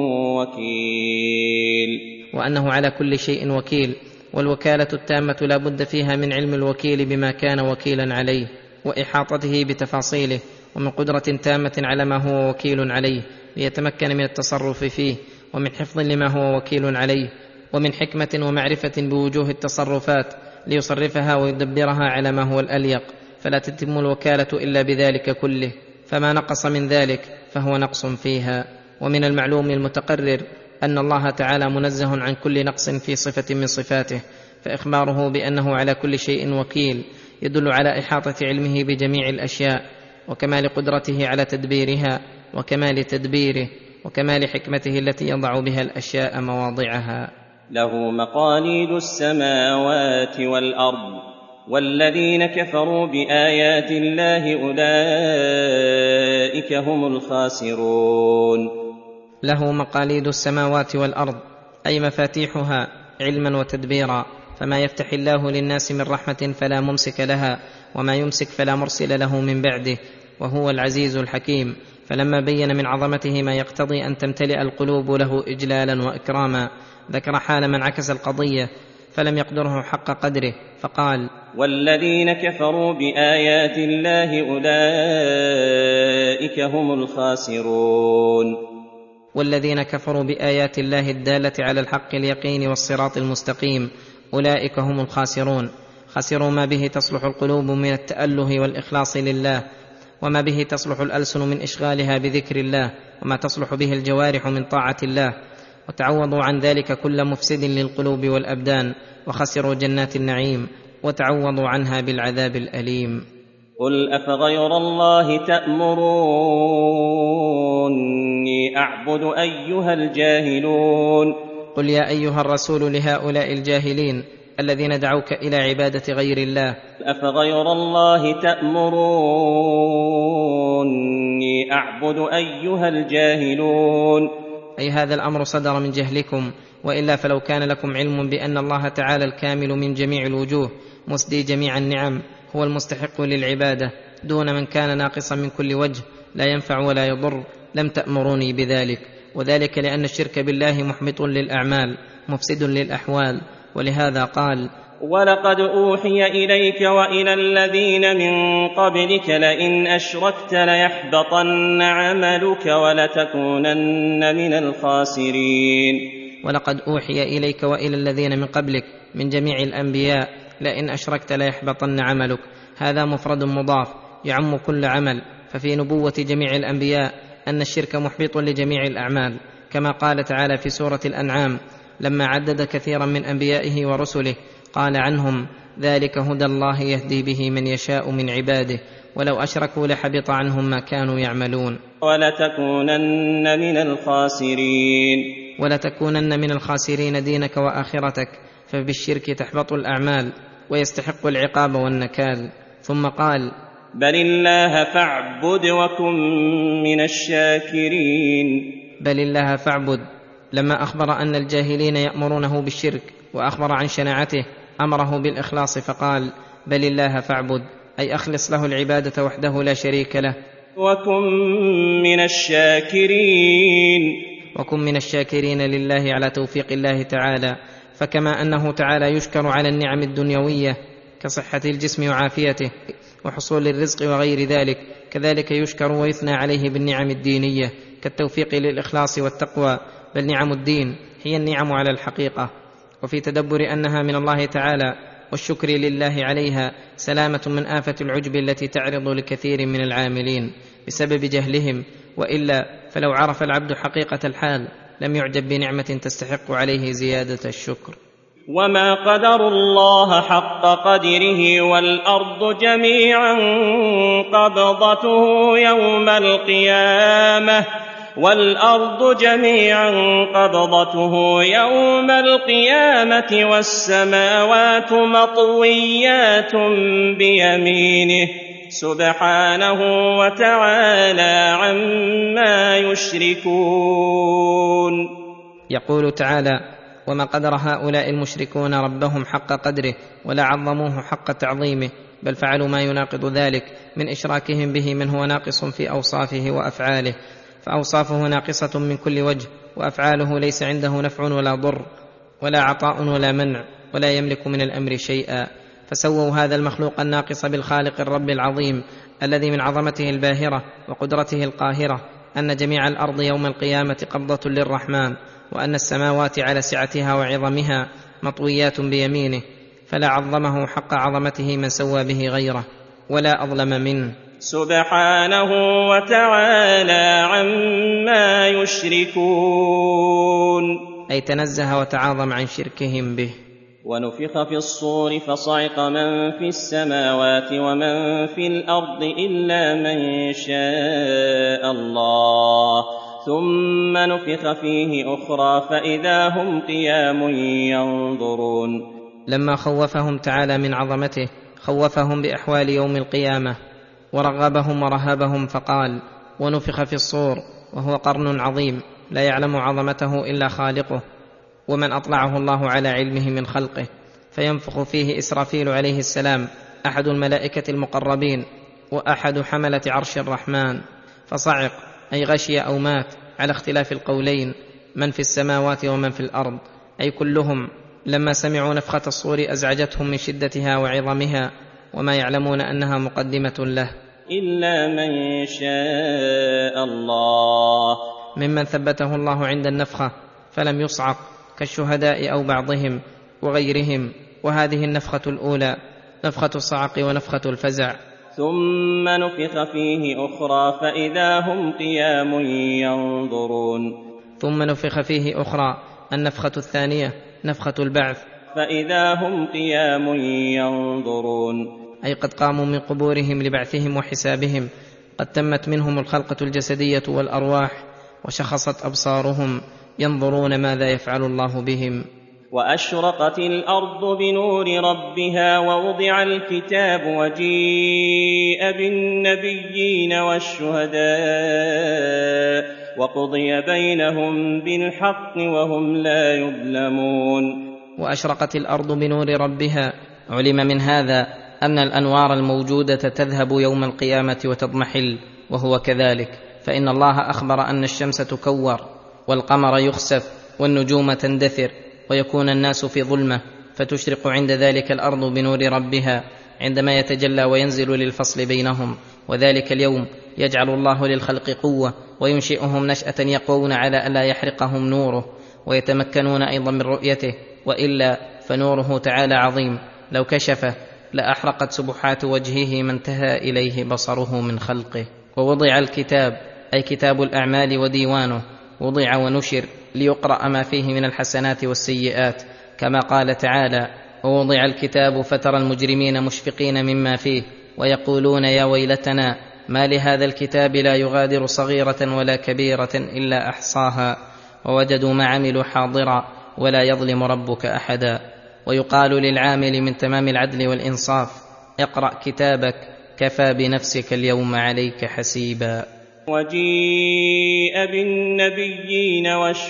S2: وكيل،
S3: وانه على كل شيء وكيل. والوكاله التامه لا بد فيها من علم الوكيل بما كان وكيلا عليه، واحاطته بتفاصيله، ومن قدره تامه على ما هو وكيل عليه ليتمكن من التصرف فيه، ومن حفظ لما هو وكيل عليه، ومن حكمه ومعرفه بوجوه التصرفات ليصرفها ويدبرها على ما هو الاليق، فلا تتم الوكاله الا بذلك كله، فما نقص من ذلك فهو نقص فيها. ومن المعلوم المتقرر ان الله تعالى منزه عن كل نقص في صفه من صفاته، فاخباره بانه على كل شيء وكيل يدل على احاطه علمه بجميع الاشياء، وكمال قدرته على تدبيرها، وكمال تدبيره، وكمال حكمته التي يضع بها الاشياء مواضعها.
S2: له مقاليد السماوات والأرض، والذين كفروا بآيات الله أولئك هم الخاسرون.
S3: له مقاليد السماوات والأرض، أي مفاتيحها علما وتدبيرا، فما يفتح الله للناس من رحمة فلا ممسك لها، وما يمسك فلا مرسل له من بعده، وهو العزيز الحكيم. فلما بين من عظمته ما يقتضي أن تمتلئ القلوب له إجلالا وإكراما، ذكر حال من عكس القضية فلم يقدره حق قدره، فقال:
S2: والذين كفروا بآيات الله أولئك هم الخاسرون.
S3: والذين كفروا بآيات الله الدالة على الحق اليقين والصراط المستقيم أولئك هم الخاسرون. خسروا ما به تصلح القلوب من التأله والإخلاص لله، وما به تصلح الألسن من إشغالها بذكر الله، وما تصلح به الجوارح من طاعة الله، وتعوضوا عن ذلك كل مفسد للقلوب والأبدان، وخسروا جنات النعيم، وتعوضوا عنها بالعذاب الأليم.
S2: قل أفغير الله تأمروني أعبد أيها الجاهلون.
S3: قل يا أيها الرسول لهؤلاء الجاهلين الذين دعوك إلى عبادة غير الله:
S2: أفغير الله تأمروني أعبد أيها الجاهلون.
S3: أي هذا الأمر صدر من جهلكم، وإلا فلو كان لكم علم بأن الله تعالى الكامل من جميع الوجوه مسدي جميع النعم هو المستحق للعبادة دون من كان ناقصا من كل وجه لا ينفع ولا يضر، لم تأمروني بذلك. وذلك لأن الشرك بالله محبط للأعمال مفسد للأحوال، ولهذا قال:
S2: ولقد أوحي إليك وإلى الذين من قبلك لئن أشركت ليحبطن عملك ولتكونن من الخاسرين.
S3: ولقد أوحي إليك وإلى الذين من قبلك من جميع الأنبياء لئن أشركت ليحبطن عملك، هذا مفرد مضاف يعم كل عمل، ففي نبوة جميع الأنبياء أن الشرك محبط لجميع الأعمال، كما قال تعالى في سورة الأنعام لما عدد كثيرا من أنبيائه ورسله قال عنهم: ذلك هدى الله يهدي به من يشاء من عباده ولو أشركوا لحبط عنهم ما كانوا يعملون.
S2: ولتكونن من الخاسرين.
S3: ولتكونن من الخاسرين دينك وآخرتك، فبالشرك تحبط الأعمال ويستحق العقاب والنكال. ثم قال:
S2: بل الله فاعبد وكن من الشاكرين.
S3: بل الله فاعبد، لما أخبر أن الجاهلين يأمرونه بالشرك وأخبر عن شناعته أمره بالإخلاص فقال: بل الله فاعبد، أي أخلص له العبادة وحده لا شريك له.
S2: وكن من الشاكرين.
S3: وكن من الشاكرين لله على توفيق الله تعالى، فكما أنه تعالى يشكر على النعم الدنيوية كصحة الجسم وعافيته وحصول الرزق وغير ذلك، كذلك يشكر ويثنى عليه بالنعم الدينية كالتوفيق للإخلاص والتقوى. بل نعم الدين هي النعم على الحقيقة، وفي تدبر أنها من الله تعالى والشكر لله عليها سلامة من آفة العجب التي تعرض لكثير من العاملين بسبب جهلهم، وإلا فلو عرف العبد حقيقة الحال لم يعجب بنعمة تستحق عليه زيادة الشكر.
S2: وما قدر الله حق قدره والأرض جميعا قبضته يوم القيامة والأرض جميعا قبضته يوم القيامة والسماوات مطويات بيمينه سبحانه وتعالى عما يشركون.
S3: يقول تعالى: وما قدر هؤلاء المشركون ربهم حق قدره ولا عظموه حق تعظيمه، بل فعلوا ما يناقض ذلك من إشراكهم به من هو ناقص في أوصافه وأفعاله، فأوصافه ناقصة من كل وجه، وأفعاله ليس عنده نفع ولا ضر ولا عطاء ولا منع، ولا يملك من الأمر شيئا. فسووا هذا المخلوق الناقص بالخالق الرب العظيم الذي من عظمته الباهرة وقدرته القاهرة أن جميع الأرض يوم القيامة قبضة للرحمن، وأن السماوات على سعتها وعظمها مطويات بيمينه، فلا عظمه حق عظمته من سوى به غيره ولا أظلم منه
S2: سبحانه وتعالى عما يشركون،
S3: أي تنزه وتعاظم عن شركهم به.
S2: ونفخ في الصور فصعق من في السماوات ومن في الأرض إلا من شاء الله، ثم نفخ فيه أخرى فإذا هم قيام ينظرون.
S3: لما خوفهم تعالى من عظمته خوفهم بأحوال يوم القيامة ورغبهم ورهبهم، فقال: ونفخ في الصور، وهو قرن عظيم لا يعلم عظمته إلا خالقه، ومن أطلعه الله على علمه من خلقه، فينفخ فيه إسرافيل عليه السلام أحد الملائكة المقربين وأحد حملة عرش الرحمن، فصعق أي غشي أو مات، على اختلاف القولين، من في السماوات ومن في الأرض، أي كلهم لما سمعوا نفخة الصور أزعجتهم من شدتها وعظمها، وما يعلمون أنها مقدمة له،
S2: إلا من شاء الله،
S3: ممن ثبته الله عند النفخة فلم يصعق كالشهداء أو بعضهم وغيرهم. وهذه النفخة الأولى نفخة الصعق ونفخة الفزع.
S2: ثم نفخ فيه أخرى فإذا هم قيام ينظرون.
S3: ثم نفخ فيه أخرى النفخة الثانية نفخة البعث،
S2: فإذا هم قيام ينظرون،
S3: أي قد قاموا من قبورهم لبعثهم وحسابهم، قد تمت منهم الخلقة الجسدية والأرواح، وشخصت أبصارهم ينظرون ماذا يفعل الله بهم.
S2: وأشرقت الأرض بنور ربها ووضع الكتاب وجيء بالنبيين والشهداء وقضي بينهم بالحق وهم لا يظلمون.
S3: وأشرقت الأرض بنور ربها، علم من هذا أن الأنوار الموجودة تذهب يوم القيامة وتضمحل، وهو كذلك، فإن الله أخبر أن الشمس تكور والقمر يخسف والنجوم تندثر ويكون الناس في ظلمة، فتشرق عند ذلك الأرض بنور ربها عندما يتجلى وينزل للفصل بينهم، وذلك اليوم يجعل الله للخلق قوة وينشئهم نشأة يقوون على ألا يحرقهم نوره ويتمكنون أيضا من رؤيته، وإلا فنوره تعالى عظيم لو كشفه لأحرقت سبحات وجهه ما انتهى إليه بصره من خلقه. ووضع الكتاب أي كتاب الأعمال وديوانه، وضع ونشر ليقرأ ما فيه من الحسنات والسيئات، كما قال تعالى: ووضع الكتاب فترى المجرمين مشفقين مما فيه ويقولون يا ويلتنا ما لهذا الكتاب لا يغادر صغيرة ولا كبيرة إلا أحصاها ووجدوا ما عملوا حاضرا ولا يظلم ربك أحدا. ويقال للعامل من تمام العدل والإنصاف: اقرأ كتابك كفى بنفسك اليوم عليك حسيبا.
S2: وجيء بالنبيين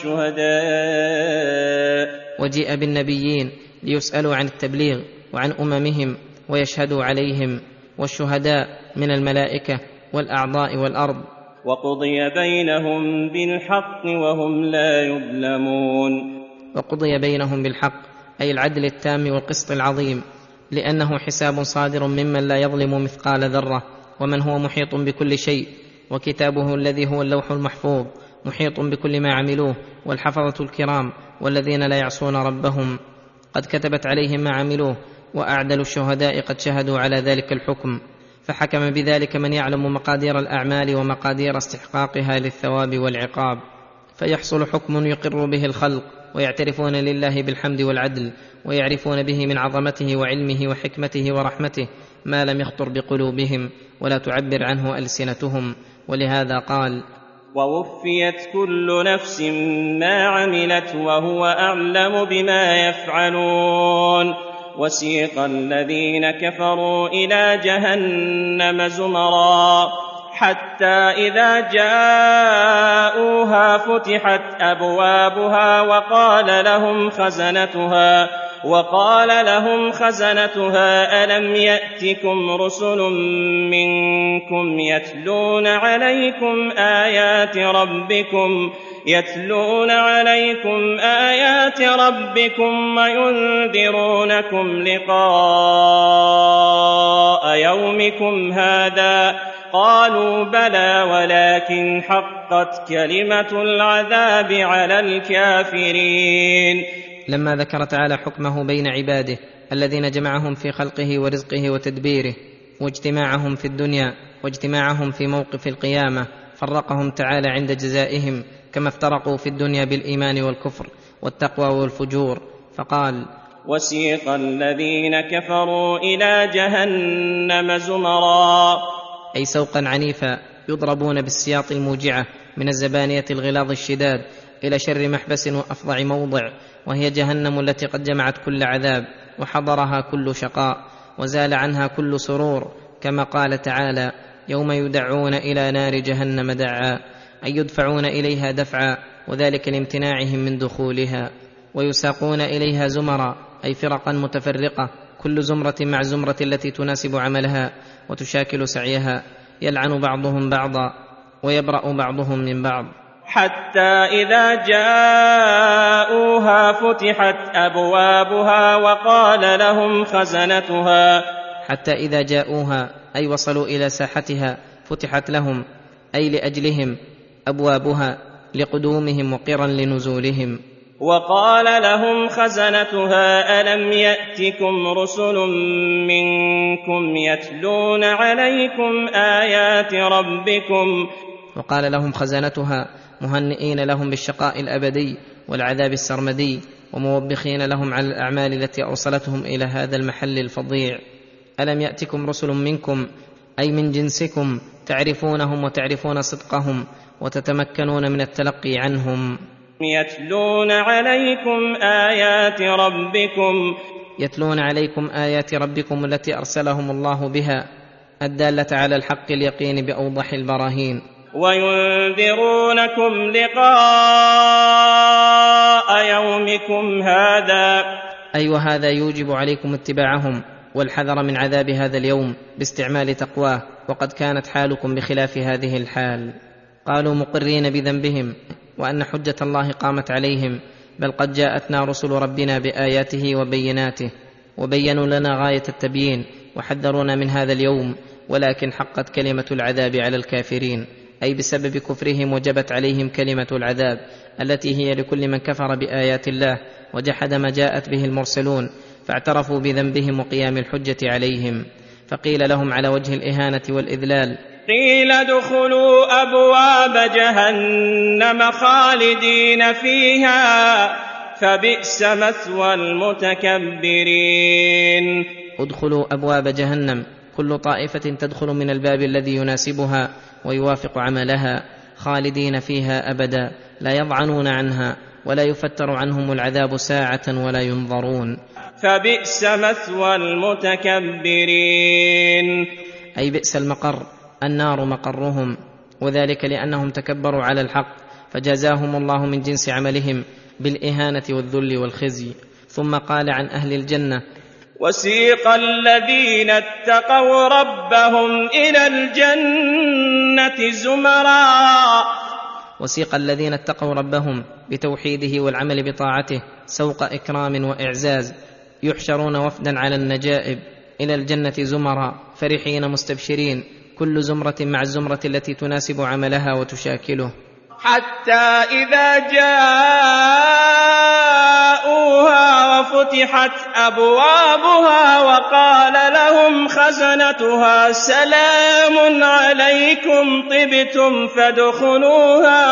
S2: والشهداء،
S3: وجيء بالنبيين ليسألوا عن التبليغ وعن أممهم ويشهدوا عليهم، والشهداء من الملائكة والأعضاء والأرض.
S2: وقضي بينهم بالحق وهم لا يظلمون.
S3: وقضي بينهم بالحق أي العدل التام والقسط العظيم، لأنه حساب صادر ممن لا يظلم مثقال ذرة، ومن هو محيط بكل شيء، وكتابه الذي هو اللوح المحفوظ محيط بكل ما عملوه، والحفظة الكرام والذين لا يعصون ربهم قد كتبت عليهم ما عملوه، وأعدل الشهداء قد شهدوا على ذلك الحكم، فحكم بذلك من يعلم مقادير الأعمال ومقادير استحقاقها للثواب والعقاب، فيحصل حكم يقر به الخلق ويعترفون لله بالحمد والعدل، ويعرفون به من عظمته وعلمه وحكمته ورحمته ما لم يخطر بقلوبهم ولا تعبر عنه ألسنتهم. ولهذا قال:
S2: ووفيت كل نفس ما عملت وهو أعلم بما يفعلون. وسيق الذين كفروا إلى جهنم زمرا حتى إذا جاءوها فتحت أبوابها وقال لهم خزنتها ألم يأتكم رسل منكم يتلون عليكم آيات ربكم وينذرونكم لقاء يومكم هذا؟ قالوا بلى ولكن حقت كلمة العذاب على الكافرين.
S3: لما ذكر تعالى حكمه بين عباده الذين جمعهم في خلقه ورزقه وتدبيره، واجتماعهم في الدنيا واجتماعهم في موقف القيامة، فرقهم تعالى عند جزائهم كما افترقوا في الدنيا بالإيمان والكفر والتقوى والفجور، فقال:
S2: وسيق الذين كفروا إلى جهنم زمرا،
S3: أي سوقا عنيفا يضربون بالسياط الموجعة من الزبانية الغلاظ الشداد إلى شر محبس وأفظع موضع، وهي جهنم التي قد جمعت كل عذاب وحضرها كل شقاء وزال عنها كل سرور، كما قال تعالى: يوم يدعون إلى نار جهنم دعا، أي يدفعون إليها دفعا، وذلك لامتناعهم من دخولها. ويساقون إليها زمرا، أي فرقا متفرقة، كل زمرة مع زمرة التي تناسب عملها وتشاكل سعيها، يلعن بعضهم بعضا ويبرأ بعضهم من بعض.
S2: حتى إذا جاءوها فتحت أبوابها وقال لهم خزنتها،
S3: حتى إذا جاءوها أي وصلوا إلى ساحتها فتحت لهم أي لأجلهم أبوابها لقدومهم وقرا لنزولهم.
S2: وقال لهم خزنتها ألم يأتكم رسل منكم يتلون عليكم آيات ربكم.
S3: وقال لهم خزنتها مهنئين لهم بالشقاء الأبدي والعذاب السرمدي، وموبخين لهم على الأعمال التي أوصلتهم إلى هذا المحل الفظيع. ألم يأتكم رسل منكم أي من جنسكم تعرفونهم وتعرفون صدقهم وتتمكنون من التلقي عنهم.
S2: يتلون عليكم
S3: آيات ربكم التي أرسلهم الله بها الدالة على الحق اليقين بأوضح البراهين.
S2: وينذرونكم لقاء يومكم هذا،
S3: أي وهذا يوجب عليكم اتباعهم والحذر من عذاب هذا اليوم باستعمال تقواه، وقد كانت حالكم بخلاف هذه الحال. قالوا مقرين بذنبهم وأن حجة الله قامت عليهم، بل قد جاءتنا رسل ربنا بآياته وبيناته، وبينوا لنا غاية التبيين وحذرونا من هذا اليوم، ولكن حقت كلمة العذاب على الكافرين، أي بسبب كفرهم وجبت عليهم كلمة العذاب التي هي لكل من كفر بآيات الله وجحد ما جاءت به المرسلون، فاعترفوا بذنبهم وقيام الحجة عليهم. فقيل لهم على وجه الإهانة والإذلال:
S2: قيل ادخلوا أبواب جهنم خالدين فيها فبئس مثوى المتكبرين.
S3: ادخلوا أبواب جهنم، كل طائفة تدخل من الباب الذي يناسبها ويوافق عملها، خالدين فيها أبدا، لا يضعنون عنها ولا يفتر عنهم العذاب ساعة ولا ينظرون.
S2: فبئس مثوى المتكبرين،
S3: أي بئس المقر، النار مقرهم، وذلك لأنهم تكبروا على الحق، فجازاهم الله من جنس عملهم بالإهانة والذل والخزي. ثم قال عن أهل الجنة:
S2: وسيق الذين اتقوا ربهم إلى الجنة زمرا.
S3: وسيق الذين اتقوا ربهم بتوحيده والعمل بطاعته سوق إكرام وإعزاز، يحشرون وفدا على النجائب إلى الجنة زمرا، فرحين مستبشرين، كل زمرة مع الزمرة التي تناسب عملها وتشاكله.
S2: حتى إذا جاءوها وفتحت أبوابها وقال لهم خزنتها سلام عليكم طبتم فادخلوها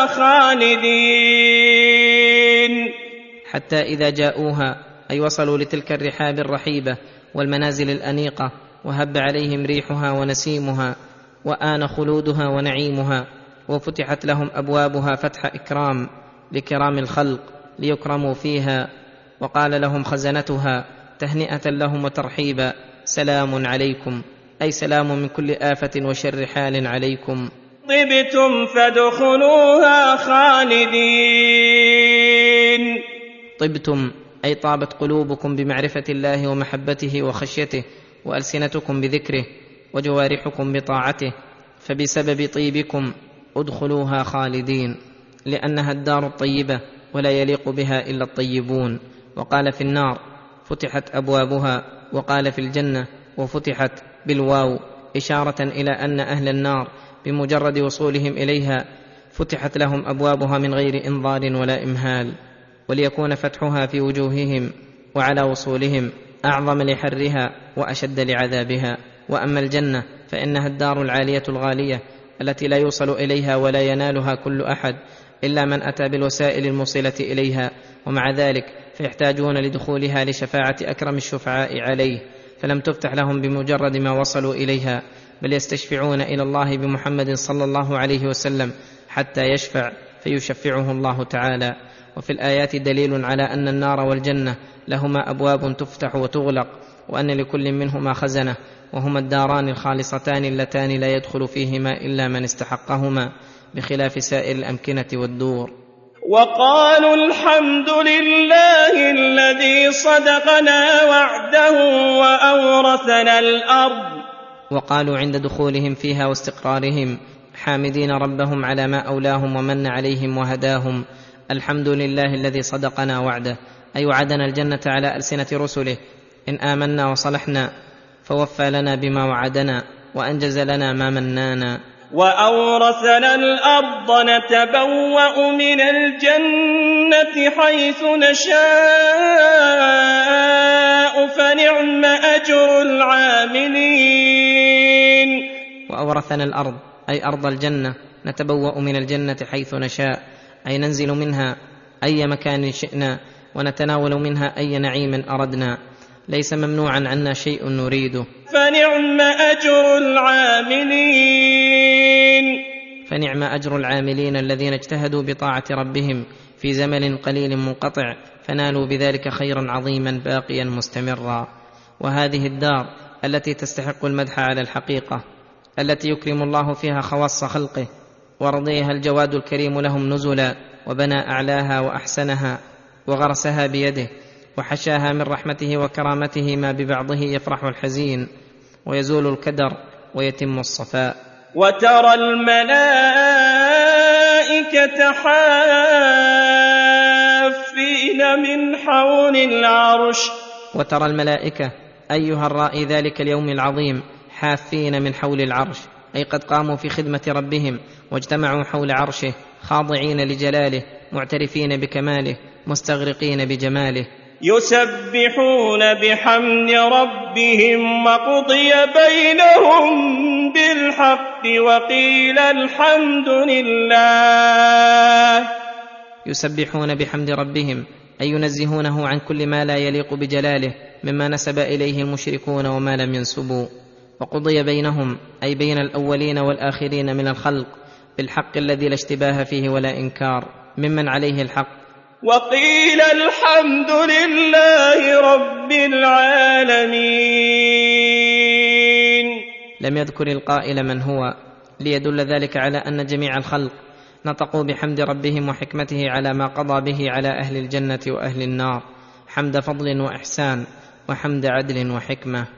S2: خالدين.
S3: حتى إذا جاءوها أي وصلوا لتلك الرحاب الرحيبة والمنازل الأنيقة، وهب عليهم ريحها ونسيمها، وآن خلودها ونعيمها، وفتحت لهم أبوابها فتح إكرام لكرام الخلق ليكرموا فيها، وقال لهم خزنتها تهنئة لهم وترحيبا: سلام عليكم، أي سلام من كل آفة وشر حال عليكم.
S2: طبتم فادخلوها خالدين.
S3: طبتم أي طابت قلوبكم بمعرفة الله ومحبته وخشيته، وألسنتكم بذكره، وجوارحكم بطاعته، فبسبب طيبكم ادخلوها خالدين، لأنها الدار الطيبة ولا يليق بها إلا الطيبون. وقال في النار: فتحت أبوابها، وقال في الجنة: وفتحت بالواو، إشارة إلى أن أهل النار بمجرد وصولهم إليها فتحت لهم أبوابها من غير إنظار ولا إمهال، وليكون فتحها في وجوههم وعلى وصولهم أعظم لحرها وأشد لعذابها. وأما الجنة فإنها الدار العالية الغالية التي لا يوصل إليها ولا ينالها كل أحد إلا من أتى بالوسائل الموصلة إليها، ومع ذلك فيحتاجون لدخولها لشفاعة أكرم الشفعاء عليه، فلم تفتح لهم بمجرد ما وصلوا إليها، بل يستشفعون إلى الله بمحمد صلى الله عليه وسلم حتى يشفع فيشفعه الله تعالى. وفي الآيات دليل على أن النار والجنة لهما أبواب تفتح وتغلق، وأن لكل منهما خزنة، وهما الداران الخالصتان اللتان لا يدخل فيهما إلا من استحقهما، بخلاف سائر الأمكنة والدور.
S2: وقالوا الحمد لله الذي صدقنا وعده وأورثنا الأرض.
S3: وقالوا عند دخولهم فيها واستقرارهم حامدين ربهم على ما أولاهم ومن عليهم وهداهم: الحمد لله الذي صدقنا وعده، أي وعدنا الجنة على ألسنة رسله إن آمنا وصلحنا، فوفى لنا بما وعدنا وأنجز لنا ما منانا.
S2: وأورثنا الأرض نتبوأ من الجنة حيث نشاء فنعم أجر العاملين.
S3: وأورثنا الأرض أي أرض الجنة، نتبوأ من الجنة حيث نشاء، أي ننزل منها أي مكان شئنا، ونتناول منها أي نعيم أردنا، ليس ممنوعا عنا شيء نريده.
S2: فنعم أجر العاملين.
S3: فنعم أجر العاملين الذين اجتهدوا بطاعة ربهم في زمن قليل منقطع، فنالوا بذلك خيرا عظيما باقيا مستمرا. وهذه الدار التي تستحق المدح على الحقيقة، التي يكرم الله فيها خواص خلقه، ورضيها الجواد الكريم لهم نزلا، وبنى أعلاها وأحسنها، وغرسها بيده، وحشاها من رحمته وكرامته ما ببعضه يفرح الحزين، ويزول الكدر، ويتم الصفاء.
S2: وترى الملائكة حافين من حول العرش.
S3: وترى الملائكة أيها الرائي ذلك اليوم العظيم حافين من حول العرش، أي قد قاموا في خدمة ربهم واجتمعوا حول عرشه، خاضعين لجلاله، معترفين بكماله، مستغرقين بجماله،
S2: يسبحون بحمد ربهم وقضي بينهم بالحق وقيل الحمد لله.
S3: يسبحون بحمد ربهم أي ينزهونه عن كل ما لا يليق بجلاله مما نسب إليه المشركون وما لم ينسبوا. وقضي بينهم أي بين الأولين والآخرين من الخلق بالحق الذي لا اشتباه فيه ولا إنكار ممن عليه الحق.
S2: وقيل الحمد لله رب العالمين.
S3: لم يذكر القائل من هو، ليدل ذلك على أن جميع الخلق نطقوا بحمد ربهم وحكمته على ما قضى به على أهل الجنة وأهل النار، حمد فضل وإحسان، وحمد عدل وحكمة.